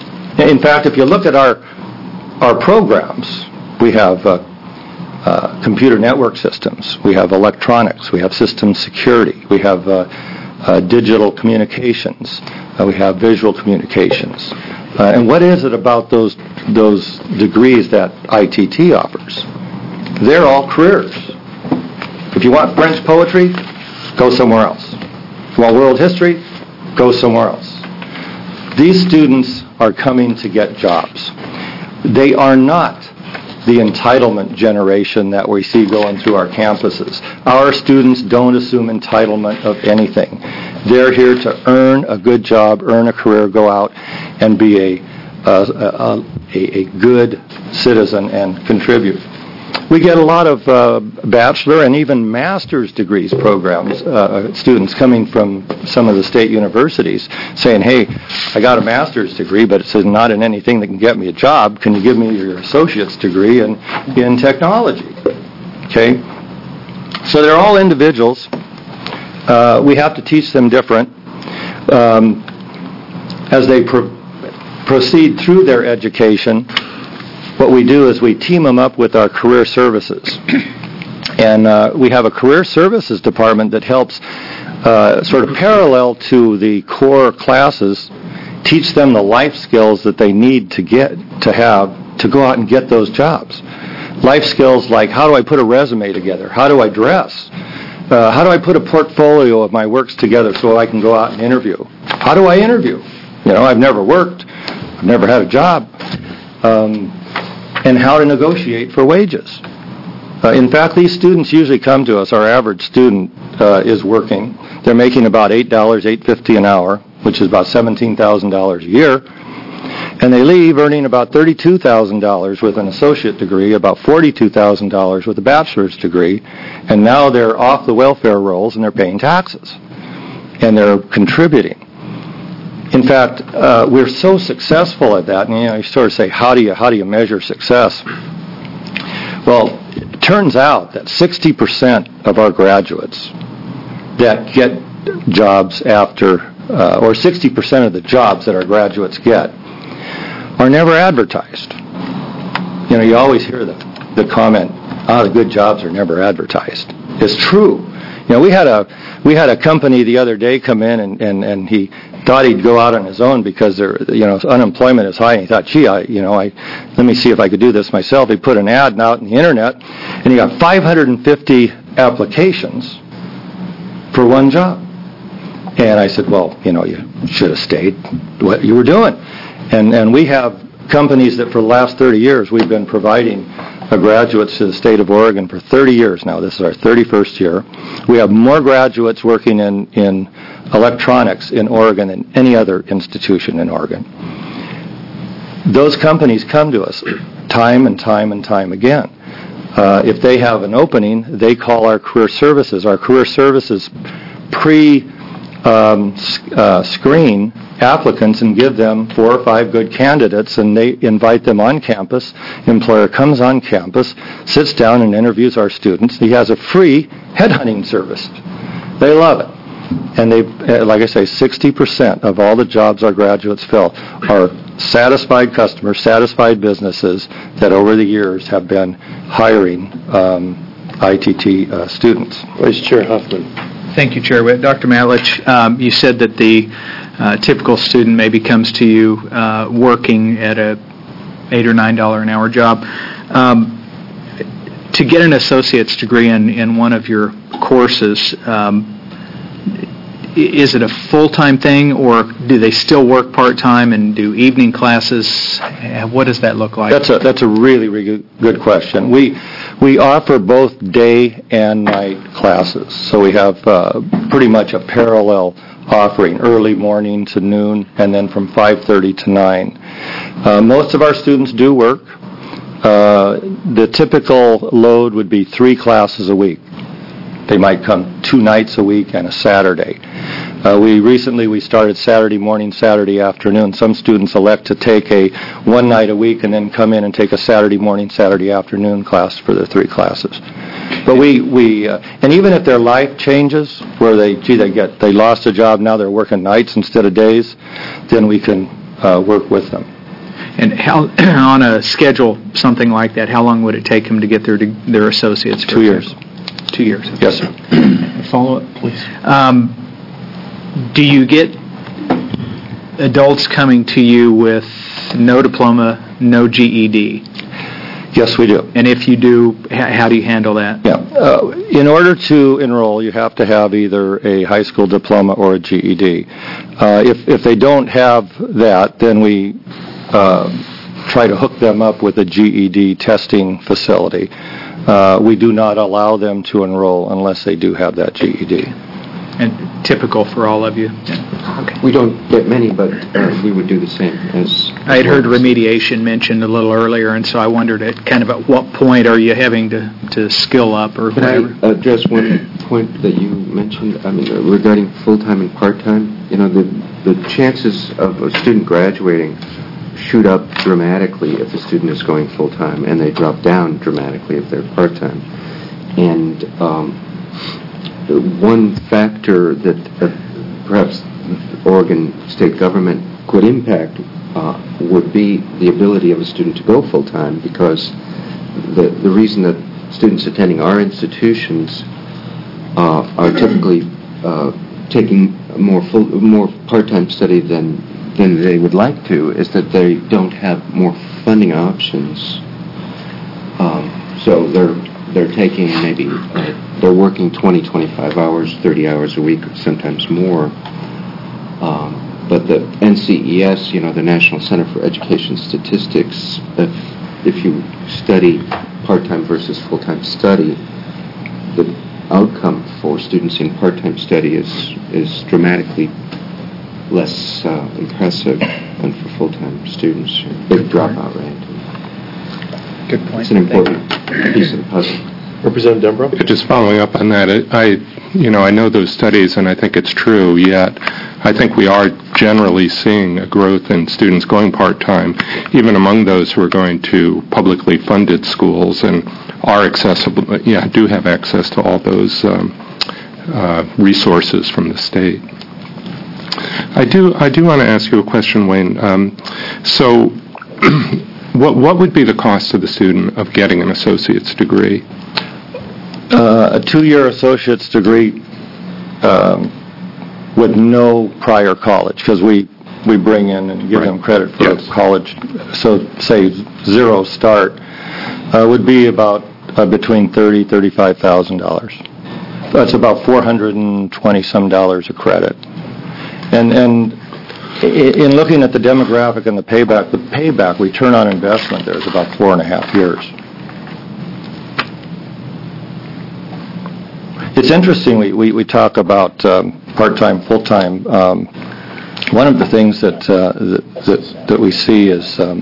In fact, if you look at our, our programs, we have uh, Uh, computer network systems, we have electronics, we have system security, we have uh, uh, digital communications, uh, we have visual communications. Uh, and what is it about those those degrees that I T T offers? They're all careers. If you want French poetry, go somewhere else. If you want world history, go somewhere else. These students are coming to get jobs. They are not the entitlement generation that we see going through our campuses. Our students don't assume entitlement of anything. They're here to earn a good job, earn a career, go out and be a, a, a, a good citizen and contribute. We get a lot of uh, bachelor and even master's degrees programs, uh, students coming from some of the state universities saying, hey, I got a master's degree, but it says not in anything that can get me a job. Can you give me your associate's degree in, in technology? Okay? So they're all individuals. Uh, we have to teach them different. Um, as they pro- proceed through their education, what we do is we team them up with our career services. And uh, we have a career services department that helps uh, sort of parallel to the core classes, teach them the life skills that they need to get to have to go out and get those jobs. Life skills like how do I put a resume together? How do I dress? Uh, how do I put a portfolio of my works together so I can go out and interview? How do I interview? You know, I've never worked. I've never had a job. Um, and how to negotiate for wages. Uh, in fact, these students usually come to us. Our average student uh, is working. They're making about eight dollars, eight dollars and fifty cents an hour, which is about seventeen thousand dollars a year. And they leave earning about thirty-two thousand dollars with an associate degree, about forty-two thousand dollars with a bachelor's degree, and now they're off the welfare rolls and they're paying taxes. And they're contributing. In fact, uh, we're so successful at that, and you know, you sort of say, how do you how do you measure success? Well, it turns out that sixty percent of our graduates that get jobs after, uh, or sixty percent of the jobs that our graduates get, are never advertised. You know, you always hear the the comment, ah, the good jobs are never advertised. It's true. You know, we had a we had a company the other day come in, and, and, and he thought he'd go out on his own because there, you know, unemployment is high. And he thought, gee, I, you know, I let me see if I could do this myself. He put an ad out on the internet, and he got five hundred fifty applications for one job. And I said, well, you know, you should have stayed what you were doing. And and we have companies that for the last thirty years we've been providing uh, graduates to the state of Oregon for thirty years now. This is our thirty-first year. We have more graduates working in, in electronics in Oregon than any other institution in Oregon. Those companies come to us time and time and time again. Uh, if they have an opening, they call our career services. Our career services pre um, uh, screen applicants and give them four or five good candidates, and they invite them on campus. Employer comes on campus, sits down and interviews our students. He has a free headhunting service. They love it. And they, like I say, sixty percent of all the jobs our graduates fill are satisfied customers, satisfied businesses that over the years have been hiring um, I T T uh, students. Vice Chair Huffman. Thank you, Chair. Doctor Matlich, um, you said that the uh, typical student maybe comes to you uh, working at a eight or nine dollar an hour job. Um, to get an associate's degree in, in one of your courses, um, is it a full-time thing, or do they still work part-time and do evening classes? What does that look like? That's a that's a really, really good question. We we offer both day and night classes, so we have uh, pretty much a parallel offering, early morning to noon, and then from five thirty to nine. Uh, most of our students do work. Uh, the typical load would be three classes a week. They might come two nights a week and a Saturday. Uh, we recently we started Saturday morning, Saturday afternoon. Some students elect to take a one night a week and then come in and take a Saturday morning, Saturday afternoon class for their three classes. But we we uh, and even if their life changes, where they gee they get they lost a job, now they're working nights instead of days, then we can uh, work with them. And how on a schedule something like that, how long would it take them to get their their associates? Two years. Two years. Yes, sir. Follow up, please. Um, do you get adults coming to you with no diploma, no G E D? Yes, we do. And if you do, how do you handle that? Yeah. Uh, in order to enroll, you have to have either a high school diploma or a G E D. Uh, if if they don't have that, then we uh, try to hook them up with a G E D testing facility. Uh, we do not allow them to enroll unless they do have that G E D. And typical for all of you? Yeah. Okay. We don't get many, but uh, we would do the same as... I had heard remediation mentioned a little earlier, and so I wondered at kind of at what point are you having to, to skill up or Can whatever? I address one point that you mentioned, I mean, uh, regarding full-time and part-time? You know, the, the chances of a student graduating shoot up dramatically if a student is going full-time, and they drop down dramatically if they're part-time. And um, one factor that uh, perhaps the Oregon state government could impact uh, would be the ability of a student to go full-time, because the, the reason that students attending our institutions uh, are typically uh, taking more full, more part-time study than than they would like to is that they don't have more funding options. Um, so they're they're taking maybe uh, they're working twenty, twenty-five hours, thirty hours a week, sometimes more. Um, but the N C E S, you know, the National Center for Education Statistics, if if you study part-time versus full-time study, the outcome for students in part-time study is is dramatically less uh, impressive than for full-time students. Big dropout rate. Good point. It's an important piece of the puzzle. Representative Dembro? Just following up on that, I, you know, I know those studies, and I think it's true, yet I think we are generally seeing a growth in students going part-time, even among those who are going to publicly funded schools and are accessible, yeah, do have access to all those um, uh, resources from the state. I do I do want to ask you a question, Wayne. Um, so what what would be the cost to the student of getting an associate's degree? Uh, a two-year associate's degree um, with no prior college, because we, we bring in and give Right. them credit for Yes. college, so say zero start, uh, would be about uh, between thirty thousand dollars, thirty-five thousand dollars. That's about four hundred twenty some dollars a credit. And and i- in looking at the demographic and the payback, the payback return on investment there is about four and a half years. It's interesting, we, we, we talk about um, part-time, full-time. Um, one of the things that, uh, that, that, that we see is um,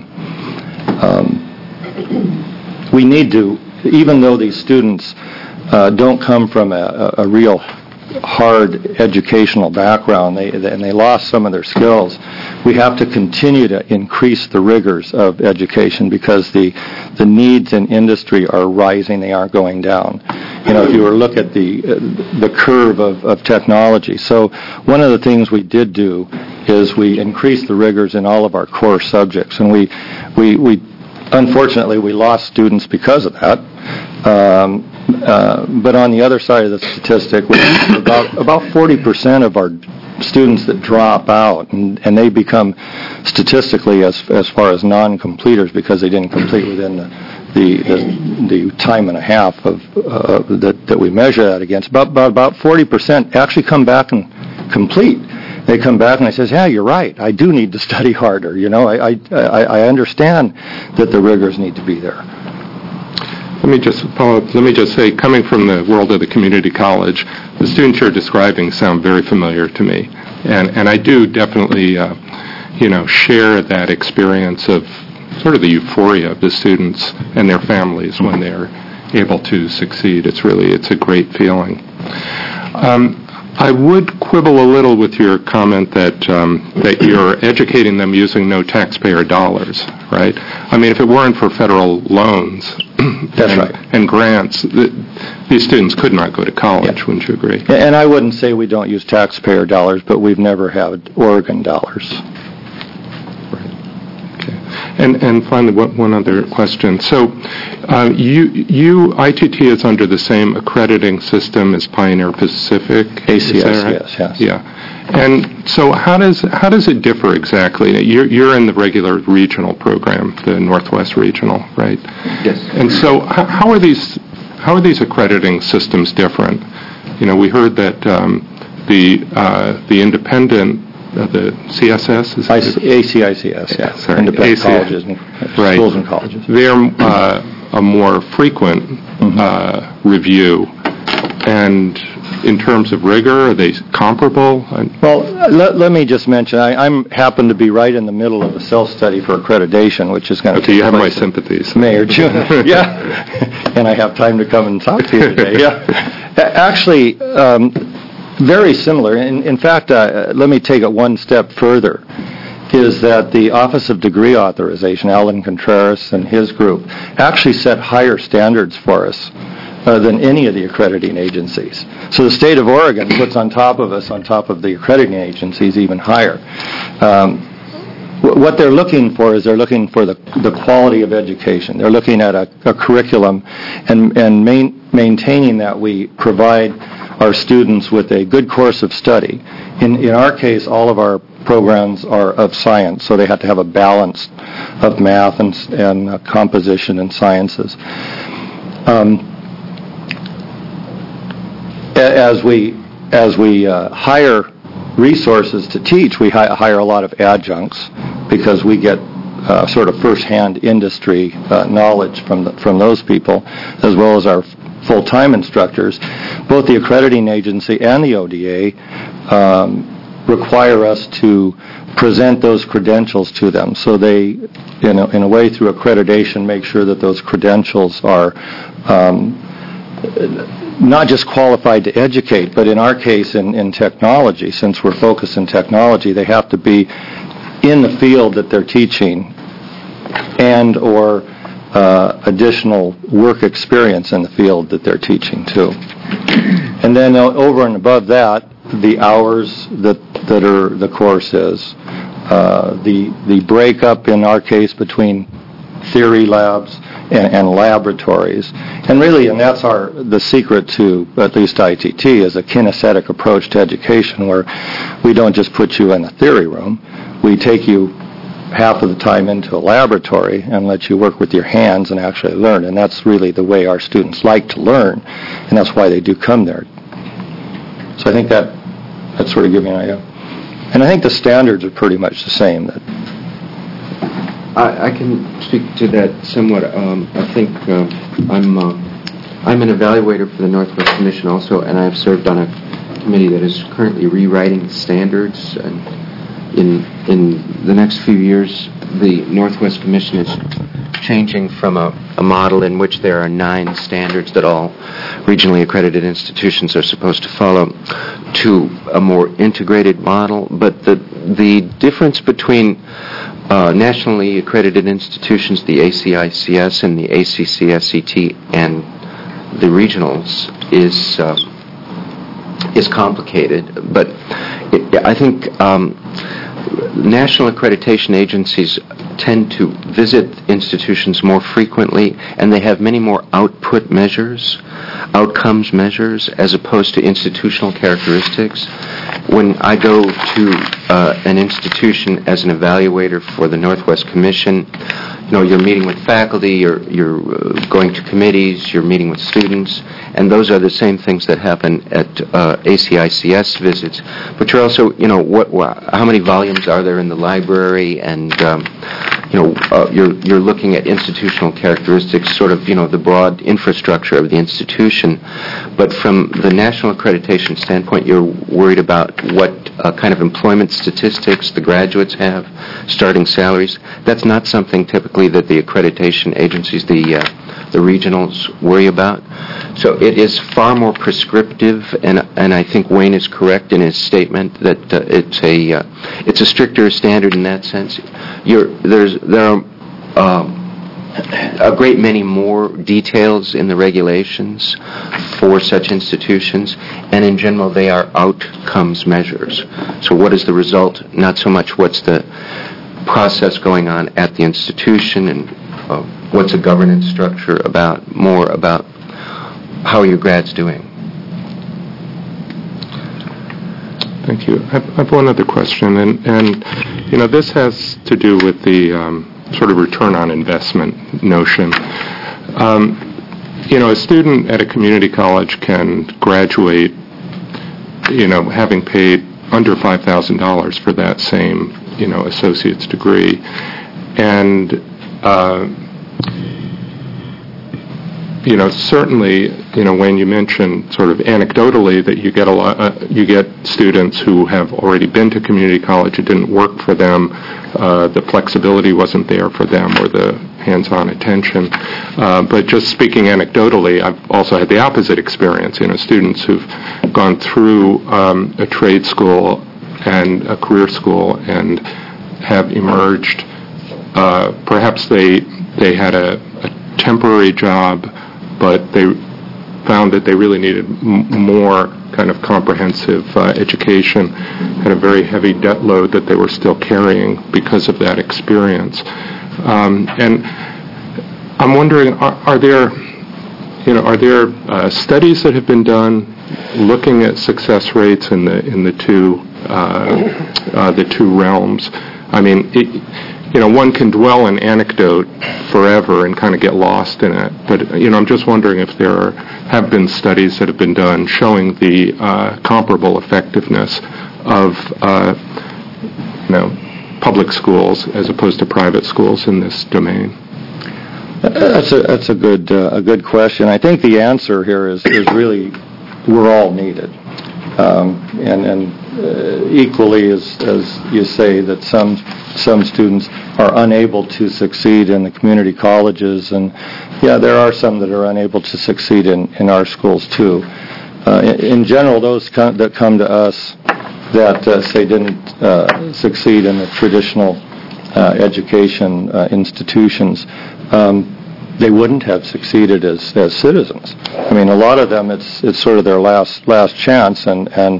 um, we need to, even though these students uh, don't come from a, a, a real hard educational background, they, and they lost some of their skills, we have to continue to increase the rigors of education, because the the needs in industry are rising, they aren't going down. You know, if you were to look at the uh, the curve of, of technology. So one of the things we did do is we increased the rigors in all of our core subjects, and we we, we unfortunately we lost students because of that. Um, Uh, but on the other side of the statistic, we about about forty percent of our students that drop out, and, and they become statistically as as far as non-completers because they didn't complete within the the, the, the time and a half of uh, that that we measure that against. About about, about forty percent actually come back and complete. They come back and they says, "Yeah, you're right. I do need to study harder. You know, I I I, I understand that the rigors need to be there." Let me just follow up. Let me just say, coming from the world of the community college, the students you're describing sound very familiar to me, and and I do definitely, uh, you know, share that experience of sort of the euphoria of the students and their families when they're able to succeed. It's really it's a great feeling. Um, I would quibble a little with your comment that um, that you're educating them using no taxpayer dollars, right? I mean, if it weren't for federal loans That's and, right. and grants, th- these students could not go to college, Yeah. wouldn't you agree? And I wouldn't say we don't use taxpayer dollars, but we've never had Oregon dollars. And and finally, one, one other question. So, uh, you you I T T is under the same accrediting system as Pioneer Pacific. A C S, is that right? yes, yes. Yeah. And so, how does how does it differ exactly? You're you're in the regular regional program, the Northwest Regional, right? Yes. And so, how, how are these how are these accrediting systems different? You know, we heard that um, the uh, the independent uh, the C S S? Is I- it? A C I C S, yeah. Sorry, Independent A C I. colleges, and Right. schools and colleges. They're uh, a more frequent Mm-hmm. uh, review, and in terms of rigor, are they comparable? I- Well, let, let me just mention, I I'm happen to be right in the middle of a self-study for accreditation, which is going to Okay, you have my place in sympathies. May or June. Yeah, and I have time to come and talk to you today, yeah. A- Actually, um, very similar. In, in fact, uh, let me take it one step further, is that the Office of Degree Authorization, Alan Contreras and his group, actually set higher standards for us uh, than any of the accrediting agencies. So the state of Oregon puts on top of us, on top of the accrediting agencies, even higher. Um, wh- what they're looking for is they're looking for the, the quality of education. They're looking at a, a curriculum and, and main, maintaining that we provide our students with a good course of study. In, in our case, all of our programs are of science, so they have to have a balance of math and, and uh, composition and sciences. Um, a- as we as we uh, hire resources to teach, we hi- hire a lot of adjuncts because we get uh, sort of first-hand industry uh, knowledge from the, from those people, as well as our full-time instructors. Both the accrediting agency and the O D A um, require us to present those credentials to them. So they, in a, in a way, through accreditation, make sure that those credentials are um, not just qualified to educate, but in our case, in, in technology, since we're focused in technology, they have to be in the field that they're teaching and or uh, additional work experience in the field that they're teaching too. And then uh, over and above that, the hours that that are the course is, uh, the the breakup in our case between theory labs and, and laboratories, and really, and that's our the secret to at least I T T is a kinesthetic approach to education, where we don't just put you in a theory room, we take you half of the time into a laboratory and let you work with your hands and actually learn, and that's really the way our students like to learn, and that's why they do come there. So I think that that sort of gives you an idea. And I think the standards are pretty much the same. That I, I can speak to that somewhat. Um, I think uh, I'm uh, I'm an evaluator for the Northwest Commission also, and I've served on a committee that is currently rewriting standards. And in in the next few years, the Northwest Commission is changing from a, a model in which there are nine standards that all regionally accredited institutions are supposed to follow to a more integrated model. But the the difference between uh, nationally accredited institutions, the A C I C S and the A C C S E T, and the regionals is uh, is complicated. But it, I think um, national accreditation agencies tend to visit institutions more frequently, and they have many more output measures, outcomes measures, as opposed to institutional characteristics. When I go to uh, an institution as an evaluator for the Northwest Commission, you know, you're meeting with faculty, you're, you're uh, going to committees, you're meeting with students, and those are the same things that happen at uh, A C I C S visits. But you're also, you know, what, what, how many volumes are there in the library, and um, you know, uh, you're you're looking at institutional characteristics, sort of, you know, the broad infrastructure of the institution. But from the national accreditation standpoint, you're worried about what uh, kind of employment statistics the graduates have, starting salaries. That's not something typically that the accreditation agencies, the uh, the regionals, worry about. So it is far more prescriptive, and and I think Wayne is correct in his statement that uh, it's a uh, it's a stricter standard in that sense. You're, there's there are um, a great many more details in the regulations for such institutions, and in general they are outcomes measures. So what is the result? Not so much what's the process going on at the institution and uh, what's a governance structure about, more about how are your grads doing. Thank you. I have one other question, and, and you know, this has to do with the um, sort of return on investment notion. Um, you know, a student at a community college can graduate, you know, having paid under five thousand dollars for that same, you know, associate's degree. And, uh, you know, certainly, you know, when you mention sort of anecdotally that you get a lot, uh, you get students who have already been to community college, it didn't work for them, uh, the flexibility wasn't there for them, or the hands-on attention. Uh, but just speaking anecdotally, I've also had the opposite experience. You know, students who've gone through um, a trade school and a career school and have emerged. Uh, perhaps they they had a, a temporary job, but they found that they really needed m- more kind of comprehensive uh, education, had a very heavy debt load that they were still carrying because of that experience. Um, and I'm wondering, are, are there, you know, are there uh, studies that have been done looking at success rates in the in the two uh, uh, the two realms? I mean, it, you know, one can dwell in anecdote forever and kind of get lost in it. But, you know, I'm just wondering if there are, have been studies that have been done showing the uh, comparable effectiveness of, uh, you know, public schools as opposed to private schools in this domain. That's a that's a good uh, a good question. I think the answer here is is really we're all needed, um, and and uh, equally as as you say that some some students are unable to succeed in the community colleges, and yeah, there are some that are unable to succeed in, in our schools too. Uh, in, in general, those come, that come to us that uh, say didn't uh, succeed in the traditional uh, education uh, institutions, um, they wouldn't have succeeded as, as citizens. I mean, a lot of them, it's it's sort of their last last chance, and and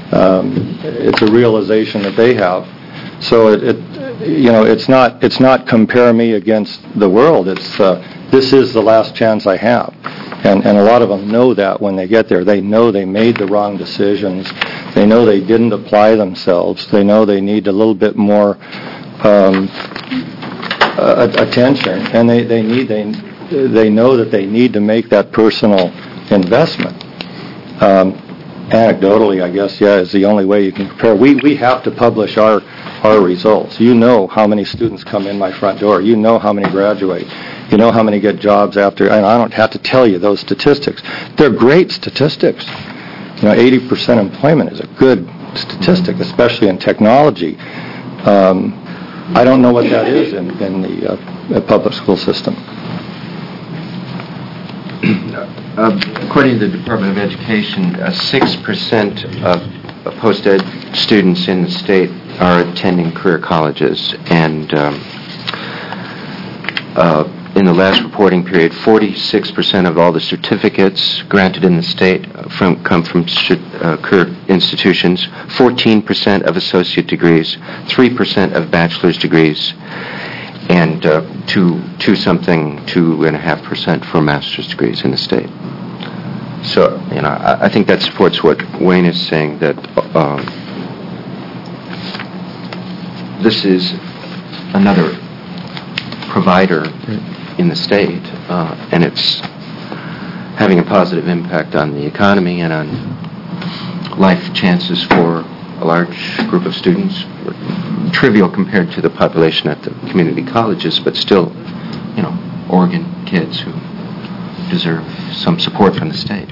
um, it's a realization that they have. So it, it, you know, it's not it's not compare me against the world. It's uh, this is the last chance I have, and and a lot of them know that when they get there. They know they made the wrong decisions. They know they didn't apply themselves. They know they need a little bit more um, uh, attention, and they, they need they they know that they need to make that personal investment. Um, anecdotally, I guess, yeah, is the only way you can compare. We we have to publish our our results. You know how many students come in my front door. You know how many graduate. You know how many get jobs after. And I don't have to tell you those statistics. They're great statistics. You know, eighty percent employment is a good statistic, especially in technology. Um, I don't know what that is in, in the uh, public school system. Uh, according to the Department of Education, uh, six percent of post-ed students in the state are attending career colleges, and um, uh, in the last reporting period, forty-six percent of all the certificates granted in the state from come from uh, career institutions, fourteen percent of associate degrees, three percent of bachelor's degrees, and uh, two, two something, two and a half percent for master's degrees in the state. So, you know, I, I think that supports what Wayne is saying, that uh, this is another provider in the state, uh, and it's having a positive impact on the economy and on life chances for a large group of students. Trivial compared to the population at the community colleges, but still, you know, Oregon kids who deserve some support from the state.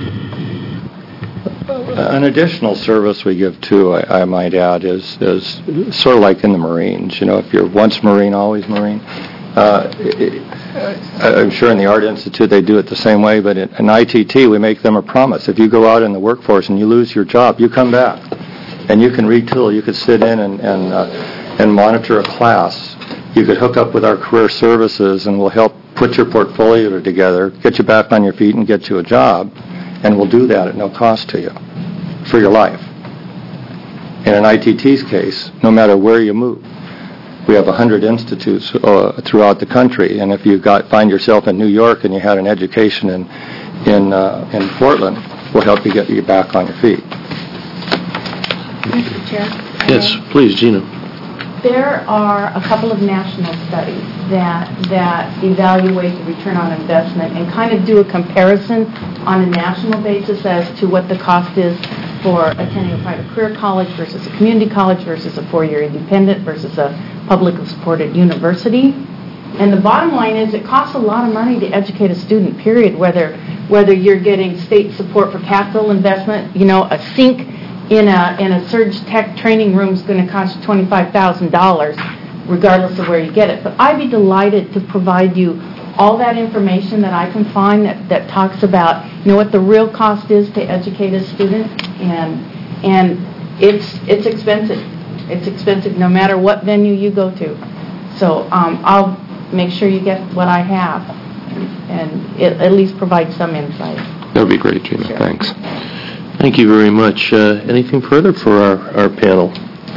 An additional service we give too, I, I might add, is is sort of like in the Marines. You know, if you're once Marine, always Marine. Uh, it, I'm sure in the Art Institute they do it the same way, but in, in I T T we make them a promise. If you go out in the workforce and you lose your job, you come back, and you can retool. You could sit in and and, uh, and monitor a class. You could hook up with our career services, and we'll help put your portfolio together, get you back on your feet, and get you a job. And we'll do that at no cost to you for your life. In an I T T's case, no matter where you move, we have one hundred institutes uh, throughout the country, and if you got find yourself in New York and you had an education in in uh, in Portland, we'll help you get you back on your feet. Mister Chair? Yes, please, Gina. There are a couple of national studies that that evaluate the return on investment and kind of do a comparison on a national basis as to what the cost is for attending a private career college versus a community college versus a four-year independent versus a publicly supported university. And the bottom line is it costs a lot of money to educate a student, period, whether whether you're getting state support for capital investment. You know, a sink in a in a surge tech training room is going to cost you twenty-five thousand dollars, regardless of where you get it. But I'd be delighted to provide you all that information that I can find that, that talks about, you know, what the real cost is to educate a student, and and it's it's expensive. It's expensive no matter what venue you go to. So um, I'll make sure you get what I have, and it, at least provide some insight. That would be great, Gina. Sure. Thanks. Thank you very much. Uh, anything further for our, our panel?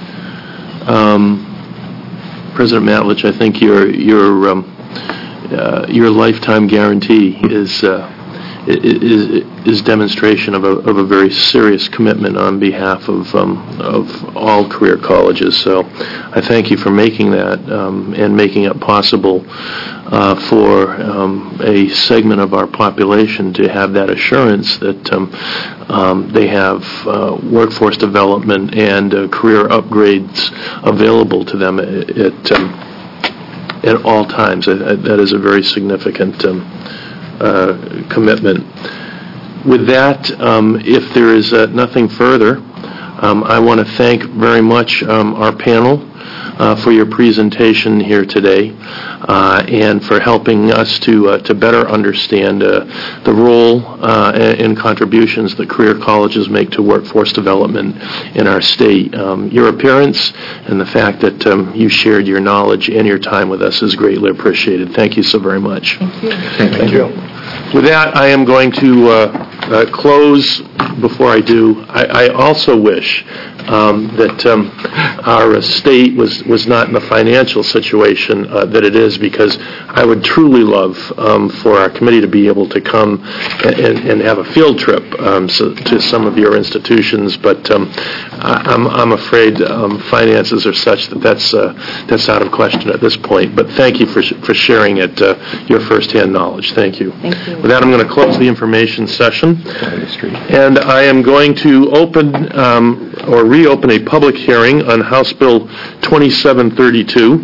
Um, President Matlich, I think your your um, uh, your lifetime guarantee is uh, is is demonstration of a of a very serious commitment on behalf of um, of all career colleges. So I thank you for making that um, and making it possible uh, for um, a segment of our population to have that assurance that um, um, they have uh, workforce development and uh, career upgrades available to them at, at um, at all times. That is a very significant um, uh, commitment. With that, um, if there is uh, nothing further, um, I want to thank very much um, our panel uh, for your presentation here today uh, and for helping us to uh, to better understand uh, the role uh, and contributions that career colleges make to workforce development in our state. Um, your appearance and the fact that um, you shared your knowledge and your time with us is greatly appreciated. Thank you so very much. Thank you. Thank, Thank you. With that, I am going to uh, uh, close. Before I do, I, I also wish um, that um, our state was, was not in the financial situation uh, that it is, because I would truly love um, for our committee to be able to come and, and have a field trip um, so, to some of your institutions, but um, I, I'm, I'm afraid um, finances are such that that's, uh, that's out of question at this point. But thank you for, sh- for sharing it, uh, your firsthand knowledge. Thank you. Thank you. With that, I'm going to close the information session. And I am going to open um, or reopen a public hearing on House Bill twenty-seven thirty-two.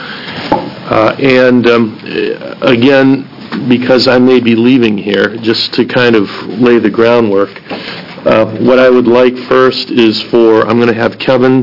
Uh, and um, again, because I may be leaving here, just to kind of lay the groundwork, uh, what I would like first is for, I'm going to have Kevin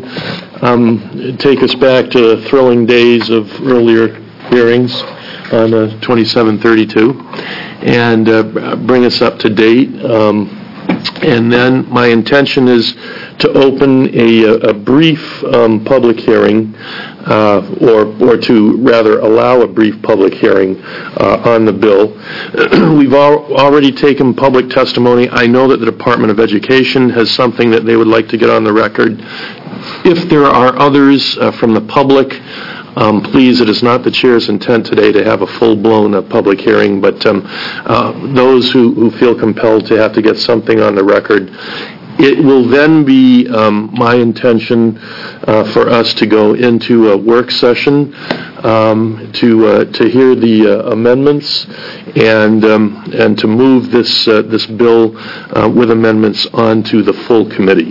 um, take us back to thrilling days of earlier hearings on uh, twenty-seven thirty-two and uh, bring us up to date. Um, And then my intention is to open a, a brief um, public hearing, uh, or or to rather allow a brief public hearing uh, on the bill. We've al- already taken public testimony. I know that the Department of Education has something that they would like to get on the record. If there are others uh, from the public, Um, please, it is not the chair's intent today to have a full-blown uh, public hearing, but um, uh, those who, who feel compelled to have to get something on the record. It will then be um, my intention uh, for us to go into a work session um, to uh, to hear the uh, amendments and um, and to move this uh, this bill uh, with amendments onto the full committee.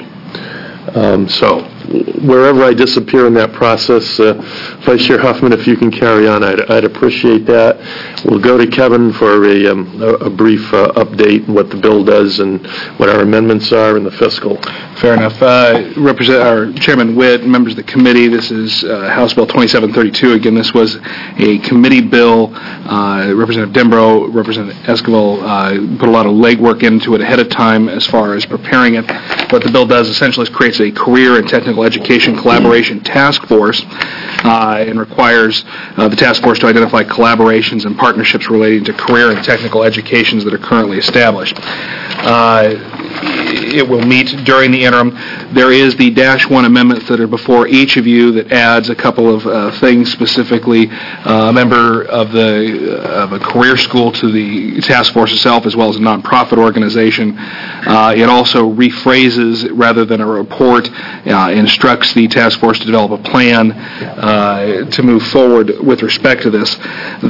Um, so. Wherever I disappear in that process, uh, Vice Chair Huffman, if you can carry on, I'd, I'd appreciate that. We'll go to Kevin for a, um, a, a brief uh, update on what the bill does and what our amendments are in the fiscal. Fair enough. Uh, Represent, our Chairman Witt, members of the committee, this is uh, House Bill twenty-seven thirty-two. Again, this was a committee bill. Uh, Representative Dembro, Representative Esquivel uh, put a lot of legwork into it ahead of time as far as preparing it. What the bill does essentially is creates a career and technical education collaboration task force uh, and requires uh, the task force to identify collaborations and partnerships relating to career and technical educations that are currently established. Uh, it will meet during the interim. There is the dash one amendments that are before each of you that adds a couple of uh, things, specifically uh, a member of the uh, of a career school to the task force itself, as well as a nonprofit organization. Uh, it also rephrases, rather than a report, uh, instructs the task force to develop a plan uh, to move forward with respect to this.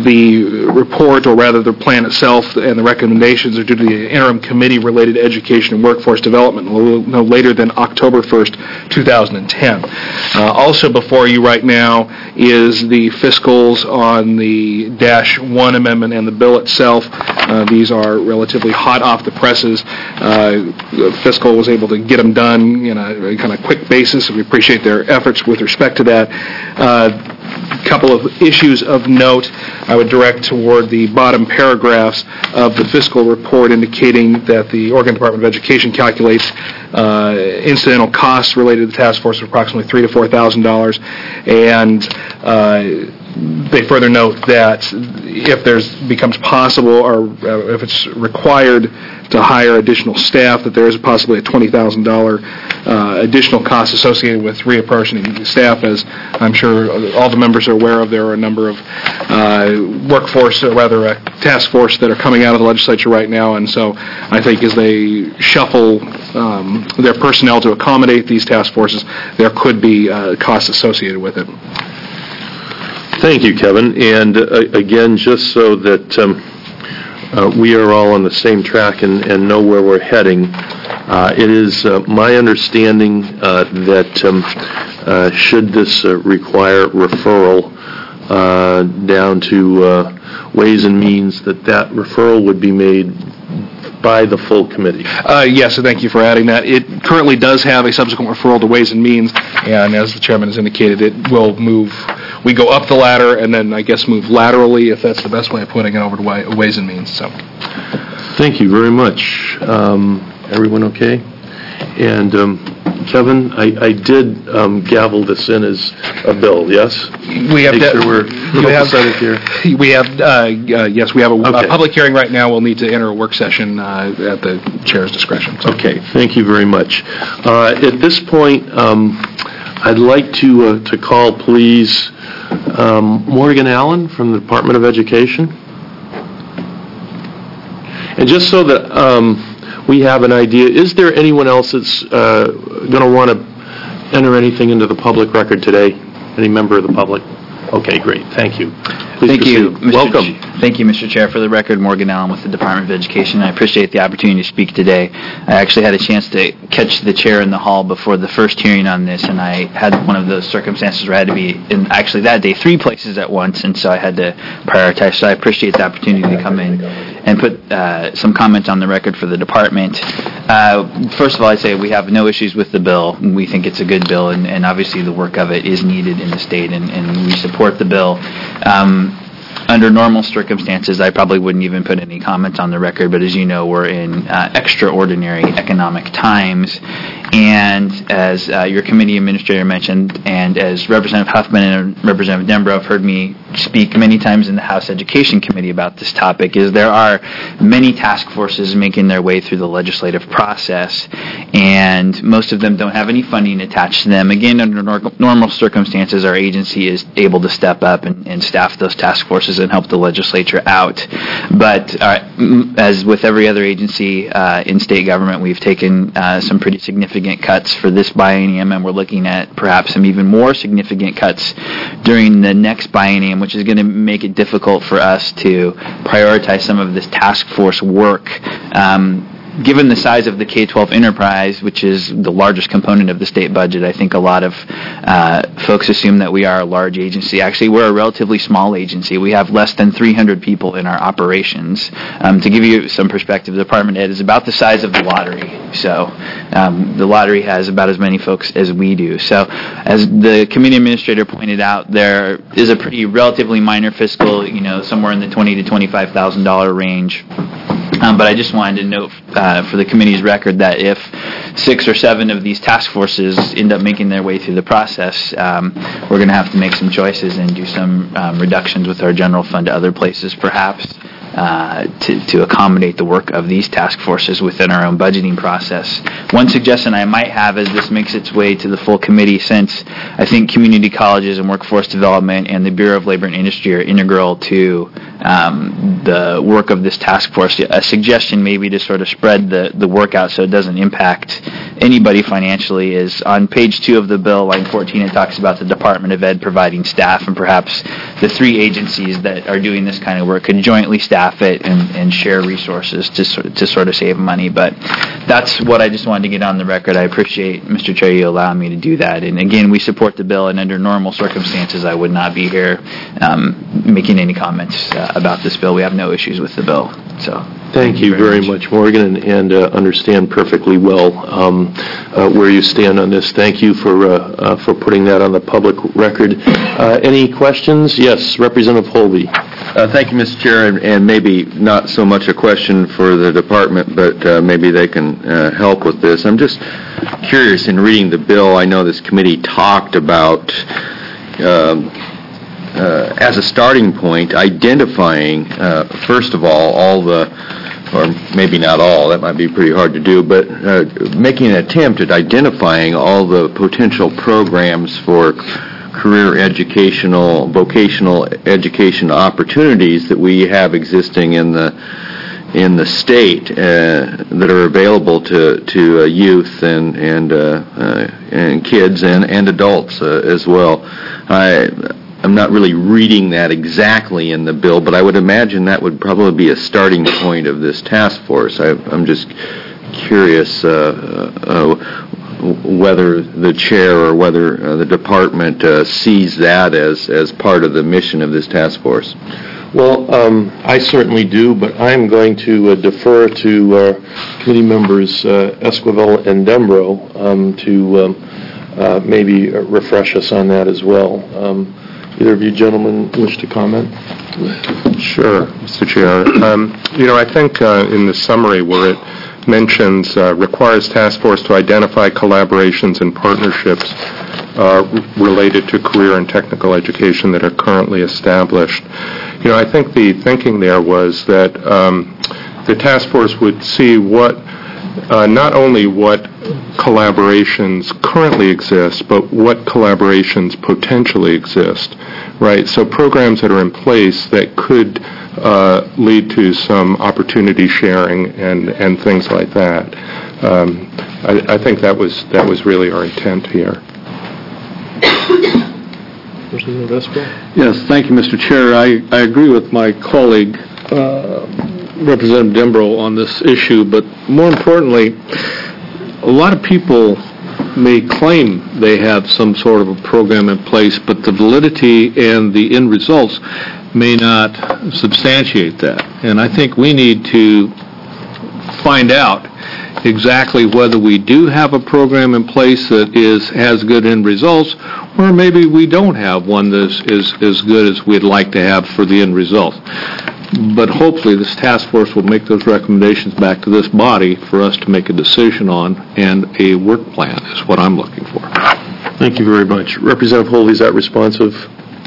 The report, or rather the plan itself, and the recommendations are due to the interim committee related education and Workforce Development no later than October first, two thousand ten. Uh, also before you right now is the fiscals on the Dash one amendment and the bill itself. Uh, these are relatively hot off the presses. Uh, fiscal was able to get them done in a, a kind of quick basis, and we appreciate their efforts with respect to that. Uh, couple of issues of note I would direct toward the bottom paragraphs of the fiscal report, indicating that the Oregon Department of Education calculates uh, incidental costs related to the task force of approximately three to four thousand dollars, and uh, they further note that if there's becomes possible or uh, if it's required to hire additional staff, that there is possibly a twenty thousand dollars uh, additional cost associated with reapportioning the staff. As I'm sure all the members are aware of, there are a number of uh, workforce, or rather a task force, that are coming out of the legislature right now, and so I think as they shuffle um, their personnel to accommodate these task forces, there could be uh, costs associated with it. Thank you, Kevin. And uh, again, just so that um, uh, we are all on the same track and, and know where we're heading, uh, it is uh, my understanding uh, that um, uh, should this uh, require referral uh, down to uh, Ways and Means, that that referral would be made by the full committee. Uh, yes, and thank you for adding that. It currently does have a subsequent referral to Ways and Means, and as the chairman has indicated, it will move, we go up the ladder and then I guess move laterally, if that's the best way of putting it, over to Wa- Ways and Means. So, thank you very much. Um, everyone okay? And um, Kevin, I, I did um, gavel this in as a bill, yes? We have Make to, sure we're you have, copacetic here. We have, uh, uh, yes, we have a, Okay. a public hearing right now. We'll need to enter a work session uh, at the chair's discretion. So. Okay, thank you very much. Uh, At this point, um, I'd like to uh, to call, please, um, Morgan Allen from the Department of Education. And just so that um, we have an idea, is there anyone else that's uh, going to want to enter anything into the public record today? Any member of the public? Okay, great. Thank you. Please Thank you, proceed. Mister Welcome. Ch- Thank you, Mister Chair. For the record, Morgan Allen with the Department of Education. I appreciate the opportunity to speak today. I actually had a chance to catch the chair in the hall before the first hearing on this, and I had one of those circumstances where I had to be in, actually that day, three places at once, and so I had to prioritize. So I appreciate the opportunity to come in and put uh, some comments on the record for the department. Uh, first of all, I'd say we have no issues with the bill. We think it's a good bill, and, and obviously the work of it is needed in the state, and, and we support the bill. Um, Under normal circumstances, I probably wouldn't even put any comments on the record, but as you know, we're in uh, extraordinary economic times, and as uh, your committee administrator mentioned, and as Representative Huffman and Representative Dembrow have heard me speak many times in the House Education Committee about this topic, is there are many task forces making their way through the legislative process, and most of them don't have any funding attached to them. Again, under nor- normal circumstances, our agency is able to step up and, and staff those task forces and help the legislature out. But uh, as with every other agency uh, in state government, we've taken uh, some pretty significant cuts for this biennium, and we're looking at perhaps some even more significant cuts during the next biennium, which is going to make it difficult for us to prioritize some of this task force work. Um, Given the size of the K twelve enterprise, which is the largest component of the state budget, I think a lot of uh, folks assume that we are a large agency. Actually, we're a relatively small agency. We have less than three hundred people in our operations. Um, to give you some perspective, the department head is about the size of the lottery. So um, the lottery has about as many folks as we do. So as the committee administrator pointed out, there is a pretty relatively minor fiscal, you know, somewhere in the twenty to twenty-five thousand dollars range. Um, but I just wanted to note uh, for the committee's record that if six or seven of these task forces end up making their way through the process, um, we're going to have to make some choices and do some um, reductions with our general fund to other places, perhaps, uh, to, to accommodate the work of these task forces within our own budgeting process. One suggestion I might have as this makes its way to the full committee, since I think community colleges and workforce development and the Bureau of Labor and Industry are integral to um, the work of this task force. A suggestion maybe to sort of spread the, the work out so it doesn't impact anybody financially is on page two of the bill, line fourteen, it talks about the Department of Ed providing staff, and perhaps the three agencies that are doing this kind of work could jointly staff it and, and share resources to, sort- to sort of save money. But that's what I just wanted to get on the record. I appreciate, Mister Chair, you allowing me to do that. And again, we support the bill, and under normal circumstances, I would not be here um, making any comments uh, about this bill. We have no issues with the bill. So Thank you very much, Morgan, and, and uh, understand perfectly well um, uh, where you stand on this. Thank you for uh, uh, for putting that on the public record. Uh, any questions? Yes, Representative Holby. Uh, Thank you, Mister Chair, and- and maybe not so much a question for the department, but uh, maybe they can uh, help with this. I'm just curious, in reading the bill, I know this committee talked about, um, uh, as a starting point, identifying, uh, first of all, all the, or maybe not all, that might be pretty hard to do, but uh, making an attempt at identifying all the potential programs for career educational, vocational education opportunities that we have existing in the in the state uh, that are available to to uh, youth and and uh, uh, and kids and and adults uh, as well. I I'm not really reading that exactly in the bill, but I would imagine that would probably be a starting point of this task force. I, I'm just curious uh, uh, whether the chair or whether uh, the department uh, sees that as, as part of the mission of this task force. Well, um, I certainly do, but I'm going to uh, defer to our committee members uh, Esquivel and Dembro um, to um, uh, maybe refresh us on that as well. Um, either of you gentlemen wish to comment? Sure, Mister Chair. Um, you know, I think uh, in the summary where it mentions uh, requires task force to identify collaborations and partnerships uh, related to career and technical education that are currently established. You know, I think the thinking there was that um, the task force would see what, uh, not only what collaborations currently exist, but what collaborations potentially exist, right? So programs that are in place that could Uh, lead to some opportunity sharing and, and things like that. Um, I, I think that was that was really our intent here. Yes, thank you, Mister Chair. I, I agree with my colleague, uh, Representative Dembro, on this issue, but more importantly, a lot of people may claim they have some sort of a program in place, but the validity and the end results may not substantiate that. And I think we need to find out exactly whether we do have a program in place that is has good end results, or maybe we don't have one that is, is as good as we'd like to have for the end results. But hopefully this task force will make those recommendations back to this body for us to make a decision on, and a work plan is what I'm looking for. Thank you very much. Representative Holby, is that responsive?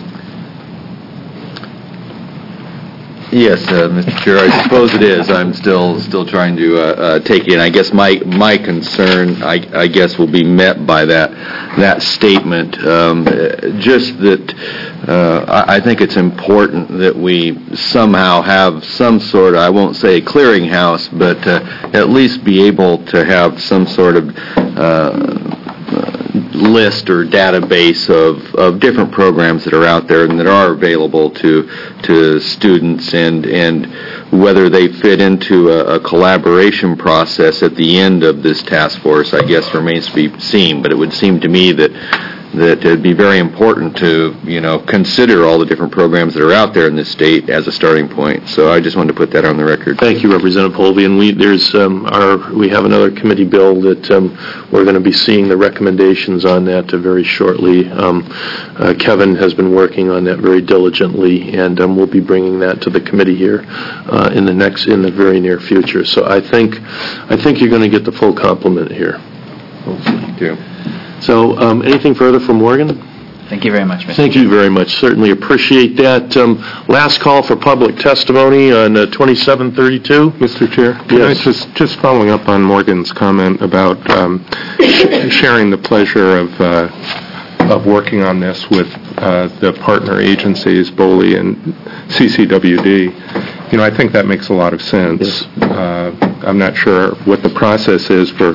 Yes, uh, Mister Chair, I suppose it is. I'm still still trying to uh, uh, take it in. I guess my my concern, I, I guess, will be met by that that statement. Um, just that uh, I, I think it's important that we somehow have some sort of, I won't say a clearinghouse, but uh, at least be able to have some sort of uh, list or database of, of different programs that are out there and that are available to to students, and and whether they fit into a, a collaboration process at the end of this task force, I guess, remains to be seen. But it would seem to me that that it'd be very important to, you know, consider all the different programs that are out there in this state as a starting point. So I just wanted to put that on the record. Thank you, Representative Holby. And we there's um, our we have another committee bill that um, we're going to be seeing the recommendations on that uh, very shortly. Um, uh, Kevin has been working on that very diligently, and um, we'll be bringing that to the committee here uh, in the next in the very near future. So I think I think you're going to get the full complement here. Hopefully. Thank you. So, um, anything further from Morgan? Thank you very much, Mister Thank you very much. Certainly appreciate that. Um, last call for public testimony on uh, twenty-seven thirty-two. Mister Chair? Can Yes. I just, just following up on Morgan's comment about um, sh- sharing the pleasure of uh, of working on this with uh, the partner agencies, BOLI and C C W D, you know, I think that makes a lot of sense. Uh, I'm not sure what the process is for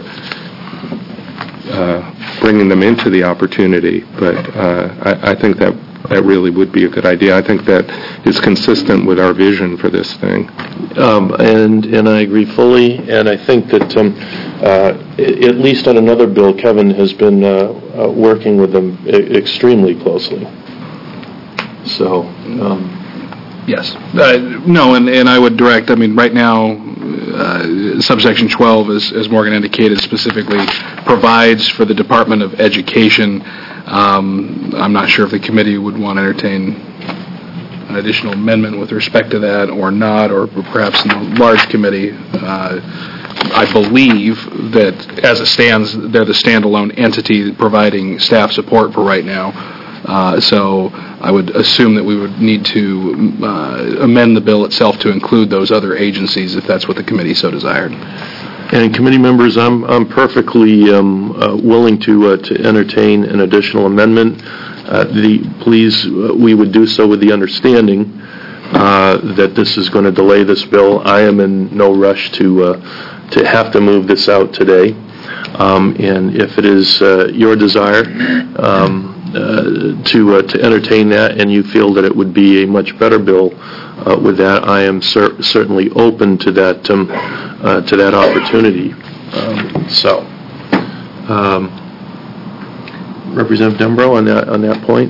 uh, bringing them into the opportunity, but uh, I, I think that that really would be a good idea. I think that is consistent with our vision for this thing. Um, and and I agree fully, and I think that um, uh, I- at least on another bill, Kevin has been uh, uh, working with them e- extremely closely. So, um, Yes. Uh, No, and and I would direct, I mean, right now, uh, subsection twelve, as as Morgan indicated, specifically provides for the Department of Education. Um, I'm not sure if the committee would want to entertain an additional amendment with respect to that or not, or perhaps in the large committee. Uh, I believe that as it stands, they're the standalone entity providing staff support for right now. Uh, So I would assume that we would need to uh, amend the bill itself to include those other agencies if that's what the committee so desired. and committee members, I'm I'm perfectly um, uh, willing to uh, to entertain an additional amendment. Uh, the please, uh, we would do so with the understanding uh, that this is going to delay this bill. I am in no rush to uh, to have to move this out today, um, and if it is uh, your desire. Um, Uh, to uh, to entertain that, and you feel that it would be a much better bill uh, with that, I am cer- certainly open to that um, uh, to that opportunity. Um, so, um, Representative Dembro, on that on that point,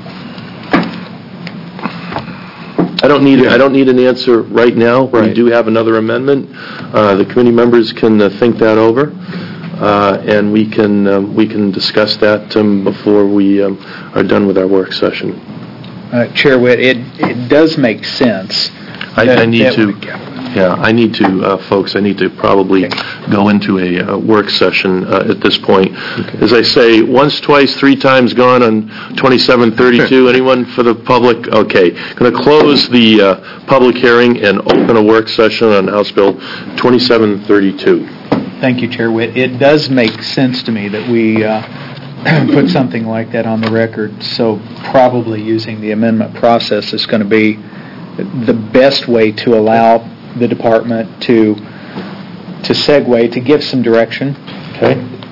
I don't need I don't need an answer right now. We do have another amendment. Uh, the committee members can uh, think that over. Uh, and we can um, we can discuss that um, before we um, are done with our work session. Uh, Chair Witt, it it does make sense. I, that- I need that to, we- yeah, I need to, uh, folks, I need to probably go into a uh, work session uh, at this point. As I say, once, twice, three times gone on twenty-seven thirty-two. Anyone for the public? Okay. Going to close the uh, public hearing and open a work session on House Bill twenty-seven thirty-two. Thank you, Chair Witt. It does make sense to me that we uh, put something like that on the record, so probably using the amendment process is going to be the best way to allow the department to to segue, to give some direction. Okay.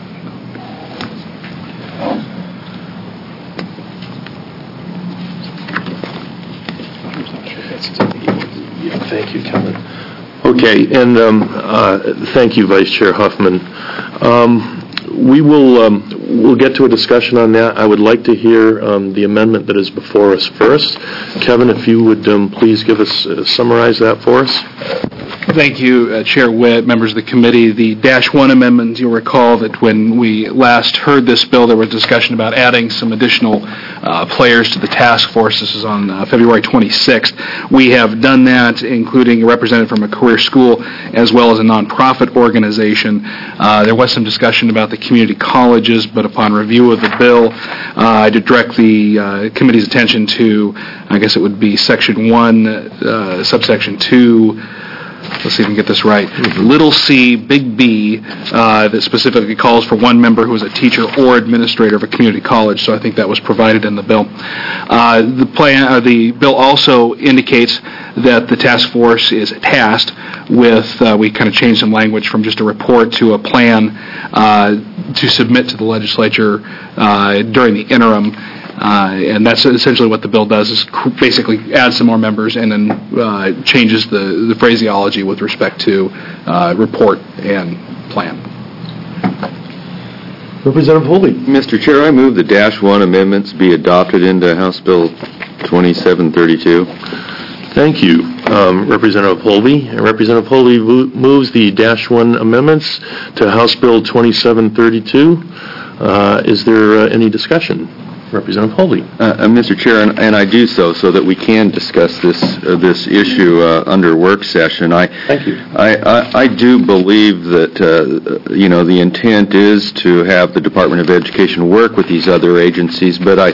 Thank you, Kevin. Okay, and um, uh, thank you, Vice Chair Huffman. Um, we will um, we'll get to a discussion on that. I would like to hear um, the amendment that is before us first. Kevin, if you would um, please give us uh, summarize that for us. Thank you, uh, Chair Witt, members of the committee. The Dash one amendment, you'll recall that when we last heard this bill, there was discussion about adding some additional uh, players to the task force. This is on uh, February twenty-sixth. We have done that, including a representative from a career school as well as a nonprofit organization. Uh, there was some discussion about the community colleges, but upon review of the bill, uh, I did direct the uh, committee's attention to, I guess it would be Section one, uh, subsection two, let's see if we can get this right, little c, big B, uh, that specifically calls for one member who is a teacher or administrator of a community college, so I think that was provided in the bill. Uh, the plan, uh, the bill also indicates that the task force is tasked with, uh, we kind of changed some language from just a report to a plan uh, to submit to the legislature uh, during the interim. Uh, and that's essentially what the bill does, is basically add some more members and then uh, changes the, the phraseology with respect to uh, report and plan. Representative Holby. Mister Chair, I move the Dash one amendments be adopted into House Bill twenty-seven thirty-two. Thank you, um, Representative Holby. And Representative Holby mo- moves the Dash one amendments to House Bill twenty-seven thirty-two. Uh, is there uh, any discussion? Representative Holby. Uh, uh, Mister Chair, and, and I do so so that we can discuss this uh, this issue uh, under work session. I, Thank you. I, I, I do believe that uh, you know the intent is to have the Department of Education work with these other agencies, but I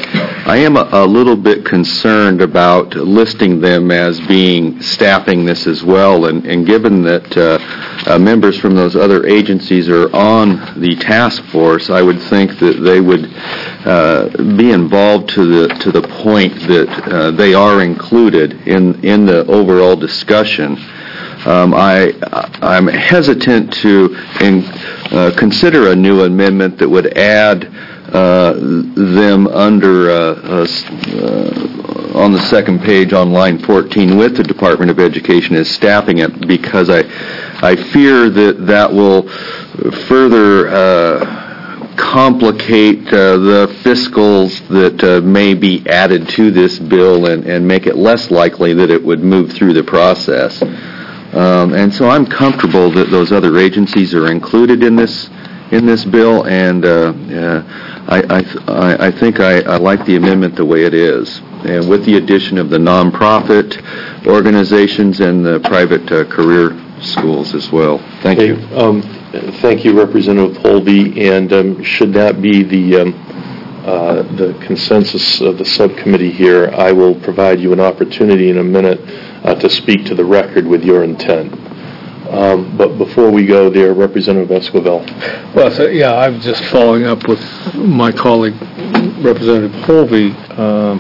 I am a, a little bit concerned about listing them as being staffing this as well, and, and given that uh, uh, members from those other agencies are on the task force, I would think that they would uh, be involved to the to the point that uh, they are included in in the overall discussion. Um, I, I'm hesitant to in, uh, consider a new amendment that would add uh, them under, uh, uh, uh, on the second page on line fourteen with the Department of Education as staffing it, because I, I fear that that will further uh, complicate uh, the fiscals that uh, may be added to this bill and, and make it less likely that it would move through the process. Um, and so I'm comfortable that those other agencies are included in this in this bill, and uh, uh, I, I, th- I think I, I like the amendment the way it is, and with the addition of the nonprofit organizations and the private uh, career schools as well. Thank Okay, you. Um, thank you, Representative Holby, and um, should that be the um, uh, the consensus of the subcommittee here, I will provide you an opportunity in a minute Uh, to speak to the record with your intent. Um, but before we go there, Representative Esquivel. Well, so, yeah, I'm just following up with my colleague, Representative Holvey. Um,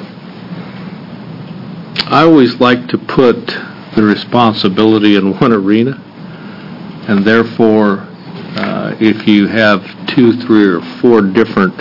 I always like to put the responsibility in one arena, and therefore, uh, if you have two, three, or four different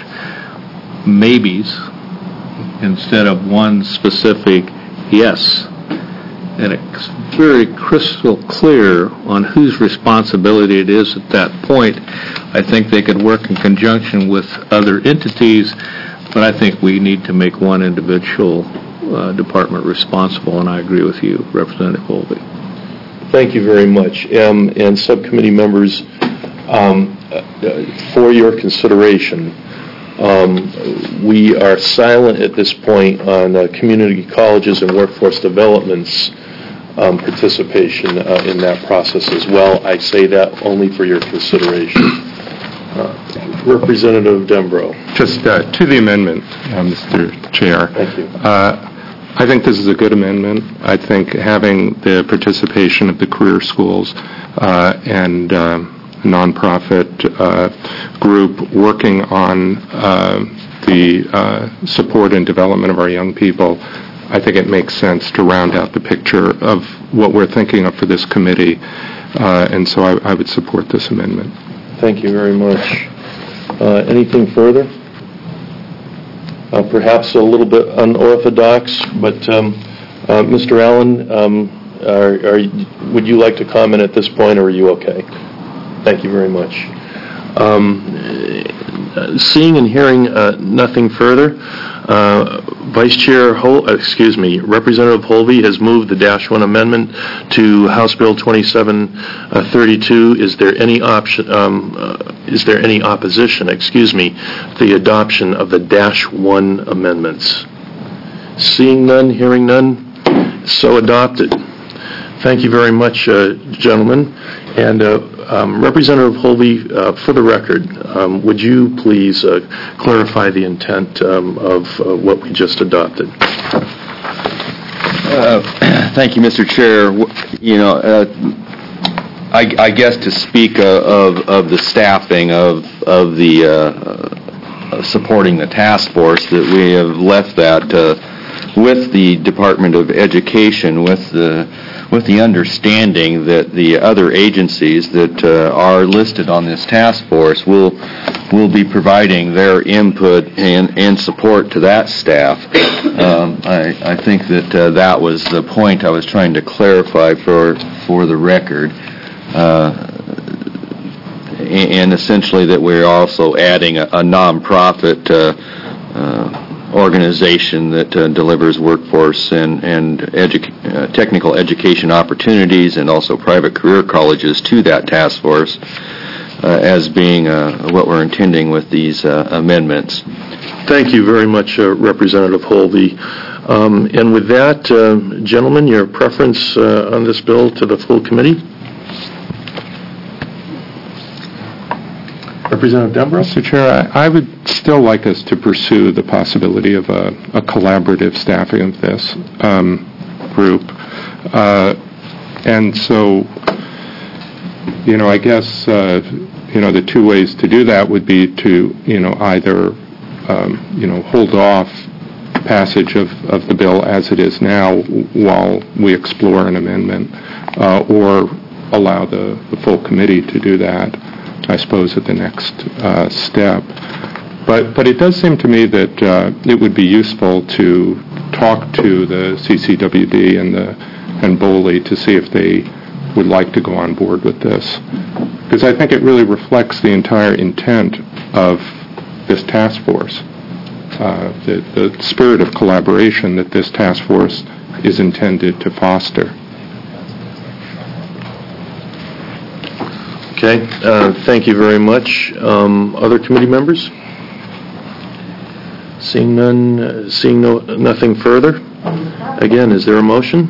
maybes instead of one specific yes, and it's very crystal clear on whose responsibility it is at that point, I think they could work in conjunction with other entities, but I think we need to make one individual uh, department responsible, and I agree with you, Representative Holby. Thank you very much. Um, and subcommittee members, um, uh, for your consideration, um, we are silent at this point on uh, community colleges and workforce development's um, participation uh, in that process as well. I say that only for your consideration. Uh, Representative Dembro. Just uh, to the amendment, uh, Mister Chair. Thank you. Uh, I think this is a good amendment. I think having the participation of the career schools uh, and um, nonprofit uh, group working on uh, the uh, support and development of our young people, I think it makes sense to round out the picture of what we're thinking of for this committee, uh, and so I, I would support this amendment. Thank you very much. Uh, anything further? Uh, perhaps a little bit unorthodox, but um, uh, Mister Allen, um, are, are you, would you like to comment at this point, or are you okay? Thank you very much. Um, uh, seeing and hearing uh, nothing further, uh, Vice Chair, Hol- uh, excuse me, Representative Holvey has moved the Dash One Amendment to House Bill twenty-seven thirty-two. Is there any option? Um, uh, is there any opposition? Excuse me, the adoption of the Dash One amendments. Seeing none, hearing none, so adopted. Thank you very much, uh, gentlemen. And uh, um, Representative Holvey, uh, for the record, um, would you please uh, clarify the intent um, of uh, what we just adopted? Uh, thank you, Mister Chair. You know, uh, I, I guess to speak uh, of of the staffing of of the uh, uh, supporting the task force, that we have left that uh, with the Department of Education, with the with the understanding that the other agencies that uh, are listed on this task force will will be providing their input and, and support to that staff. Um, I, I think that uh, that was the point I was trying to clarify for for the record, uh, and essentially that we're also adding a, a nonprofit uh, uh, organization that uh, delivers workforce and, and edu- uh, technical education opportunities, and also private career colleges to that task force uh, as being uh, what we're intending with these uh, amendments. Thank you very much, uh, Representative Holvey. Um, and with that, uh, gentlemen, your preference uh, on this bill to the full committee? Representative Dembro? Mister Chair, I I would still like us to pursue the possibility of a a collaborative staffing of this um, group. Uh, And so, you know, I guess, uh, you know, the two ways to do that would be to, you know, either, um, you know, hold off passage of, of the bill as it is now while we explore an amendment, uh, or allow the, the full committee to do that, I suppose, at the next uh, step. But, but it does seem to me that uh, it would be useful to talk to the C C W D and the and BOLI to see if they would like to go on board with this. Because I think it really reflects the entire intent of this task force, uh, the, the spirit of collaboration that this task force is intended to foster. Okay, uh, thank you very much. Um, Other committee members? Seeing none, uh, seeing no, nothing further? Again, is there a motion?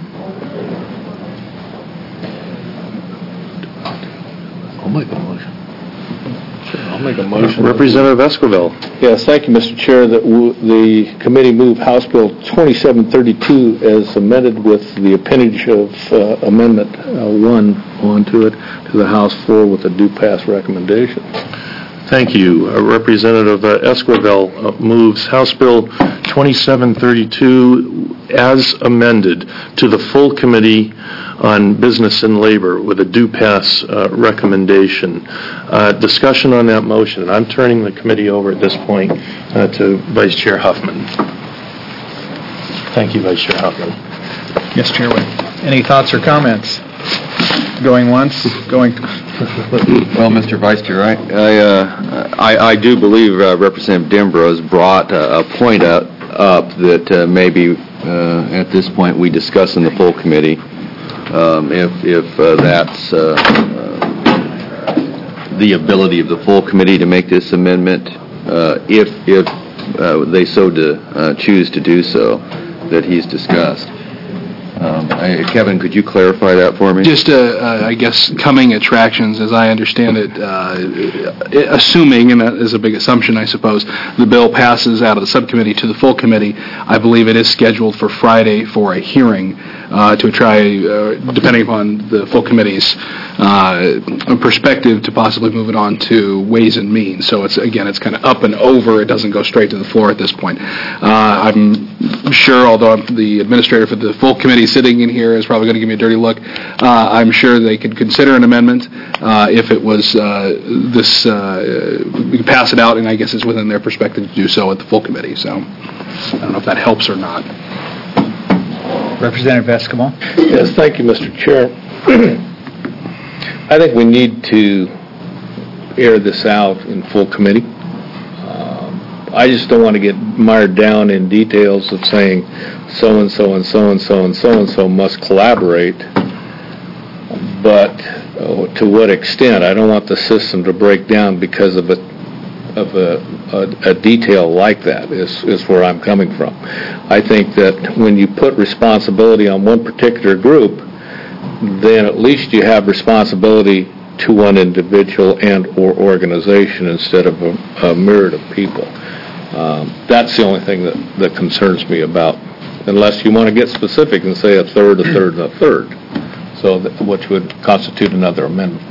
I'll make a motion. I'll make a motion. Representative Esquivel. Yes, thank you, Mister Chair, that w- the committee move House Bill twenty-seven thirty-two as amended with the appendage of uh, Amendment uh, one onto it to the House floor with a due pass recommendation. Thank you. Uh, Representative uh, Esquivel uh, moves House Bill twenty-seven thirty-two as amended to the full Committee on Business and Labor with a due pass uh, recommendation. Uh, discussion on that motion, and I'm turning the committee over at this point uh, to Vice Chair Huffman. Thank you, Vice Chair Huffman. Yes, Chairman. Any thoughts or comments? Going once, going... Well, Mister Vice Chair, I I, uh, I, I do believe uh, Representative Dembro has brought uh, a point up, up that uh, maybe uh, at this point we discuss in the full committee. Um, if if uh, that's uh, uh, the ability of the full committee to make this amendment, uh, if if uh, they so to uh, choose to do so, that he's discussed. Um, I, Kevin, could you clarify that for me? Just, uh, uh, I guess, coming attractions, as I understand it, uh, assuming, and that is a big assumption, I suppose, the bill passes out of the subcommittee to the full committee, I believe it is scheduled for Friday for a hearing uh, to try, uh, depending upon the full committee's uh, perspective, to possibly move it on to Ways and Means. So, it's again, it's kind of up and over. It doesn't go straight to the floor at this point. Uh, I'm sure, although I'm the administrator for the full committee sitting in here is probably going to give me a dirty look, uh, I'm sure they could consider an amendment uh, if it was uh, this, uh, we could pass it out, and I guess it's within their perspective to do so at the full committee. So I don't know if that helps or not. Representative Esquivel. Yes, thank you, Mister Chair. I think we need to air this out in full committee. Um, I just don't want to get mired down in details of saying so-and-so and so-and-so and so-and-so must collaborate, but uh, to what extent? I don't want the system to break down because of a of a, a, a detail like that is, is where I'm coming from. I think that when you put responsibility on one particular group, then at least you have responsibility to one individual and or organization instead of a, a myriad of people. Um, that's the only thing that, that concerns me about, unless you want to get specific and say a third, a third, and a third, so that, which would constitute another amendment.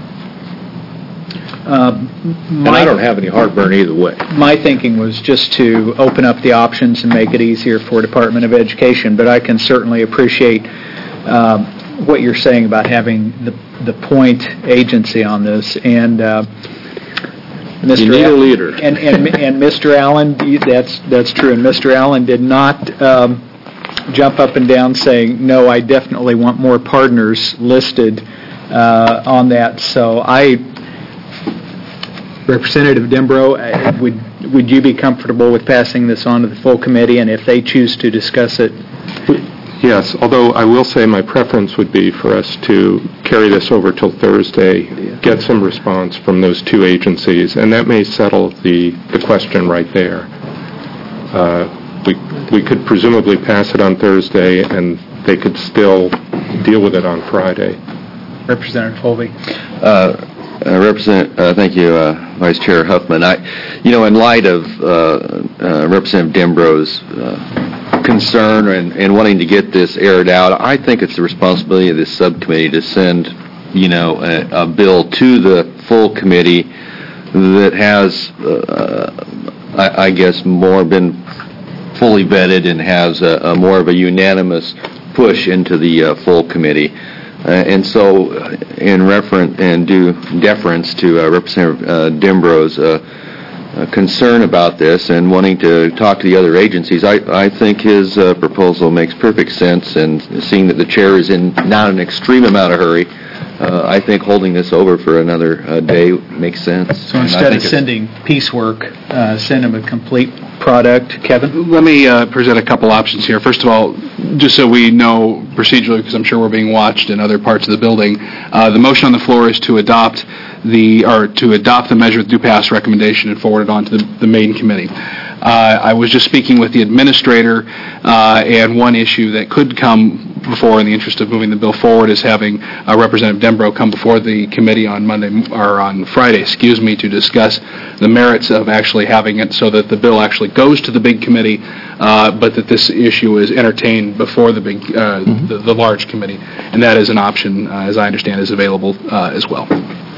Uh, and I don't have any heartburn either way. My thinking was just to open up the options and make it easier for Department of Education, but I can certainly appreciate um, what you're saying about having the the point agency on this. And uh, Mister You need Al- a leader. And, and, and Mister Allen, that's that's true. And Mister Allen did not um, jump up and down saying, no, I definitely want more partners listed uh, on that. So I... Representative Dembro, uh, would would you be comfortable with passing this on to the full committee, and if they choose to discuss it? Yes, although I will say my preference would be for us to carry this over till Thursday, get some response from those two agencies, and that may settle the, the question right there. Uh, we we could presumably pass it on Thursday, and they could still deal with it on Friday. Representative Holvey. Uh, Uh, Represent, uh, thank you, uh, Vice Chair Huffman. I, you know, in light of uh, uh, Representative Dembro's uh, concern and, and wanting to get this aired out, I think it's the responsibility of this subcommittee to send, you know, a, a bill to the full committee that has, uh, I, I guess, more been fully vetted and has a, a more of a unanimous push into the uh, full committee. Uh, and so, uh, in reference and due deference to uh, Representative uh, Dembro's uh, uh, concern about this and wanting to talk to the other agencies, I, I think his uh, proposal makes perfect sense. And seeing that the chair is in not an extreme amount of hurry, uh, I think holding this over for another uh, day makes sense. So instead of sending piecework, uh, send him a complete product. Kevin? Let me uh, present a couple options here. First of all, just so we know procedurally, because I'm sure we're being watched in other parts of the building, uh, the motion on the floor is to adopt the or to adopt the measure with due pass recommendation and forward it on to the, the main committee. Uh, I was just speaking with the administrator, uh, and one issue that could come before, in the interest of moving the bill forward, is having uh, Representative Dembro come before the committee on Monday or on Friday, excuse me, to discuss the merits of actually having it so that the bill actually goes to the big committee, uh, but that this issue is entertained before the big, uh, mm-hmm. the, the large committee, and that is an option, uh, as I understand, is available uh, as well.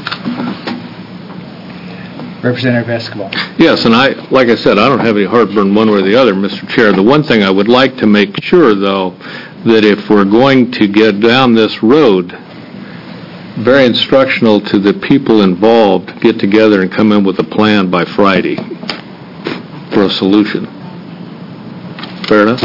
Representative Escobar. Yes, and I, like I said, I don't have any heartburn one way or the other, Mister Chair. The one thing I would like to make sure, though, that if we're going to get down this road, very instructional to the people involved, get together and come in with a plan by Friday for a solution. Fair enough?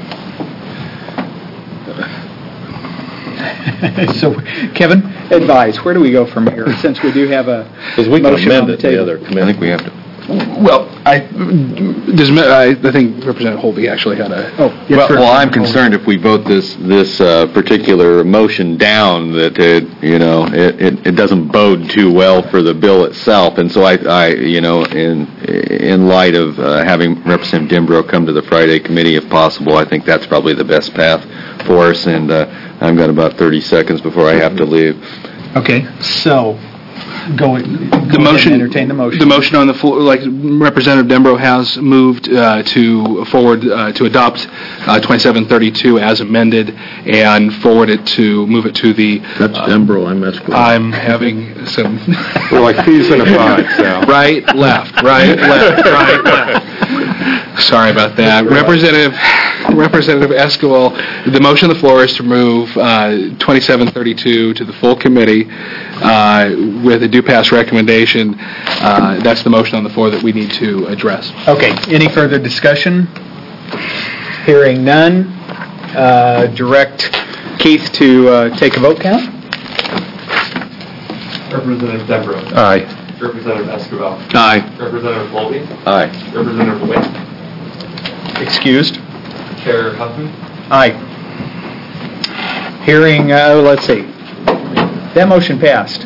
So, Kevin, advise, where do we go from here, since we do have a Because we can motion on amend the it the table? other committee. I think we have to. Well, I, does, I, I think Representative Holby actually had a... Oh, yes, Well, sir. well, I'm concerned if we vote this this uh, particular motion down, that it, you know, it, it, it doesn't bode too well for the bill itself. And so I, I you know, in in light of uh, having Representative Dembro come to the Friday committee, if possible, I think that's probably the best path for us. And uh, I've got about thirty seconds before I have to leave. Okay, so go, The go motion, ahead and entertain the motion. The motion on the floor, like Representative Dembro has moved uh, to forward, uh, to adopt uh, twenty-seven thirty-two as amended and forward it to, move it to the... That's uh, Dembro, I messed with. I'm having some... We're like peas in a pod, Sal. Right, left, right, left, right, left. Sorry about that. Representative Representative Esquivel, the motion on the floor is to move uh, twenty-seven thirty-two to the full committee uh, with a due pass recommendation. Uh, that's the motion on the floor that we need to address. Okay, any further discussion? Hearing none, uh, direct Keith to uh, take a vote count. Representative Dembro. Aye. Representative Escobar. Aye. Representative Holby. Aye. Representative Witt. Excused. Chair Huffman. Aye. Hearing, uh, let's see. That motion passed.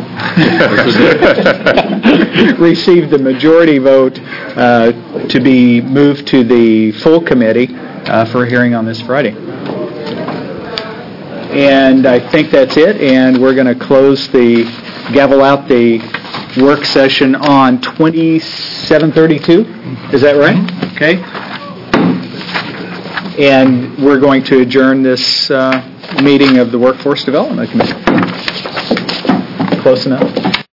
Received the majority vote uh, to be moved to the full committee uh, for a hearing on this Friday. And I think that's it, and we're going to close the, gavel out the work session on twenty-seven thirty-two. Is that right? Okay. And we're going to adjourn this uh, meeting of the Workforce Development Commission. Close enough?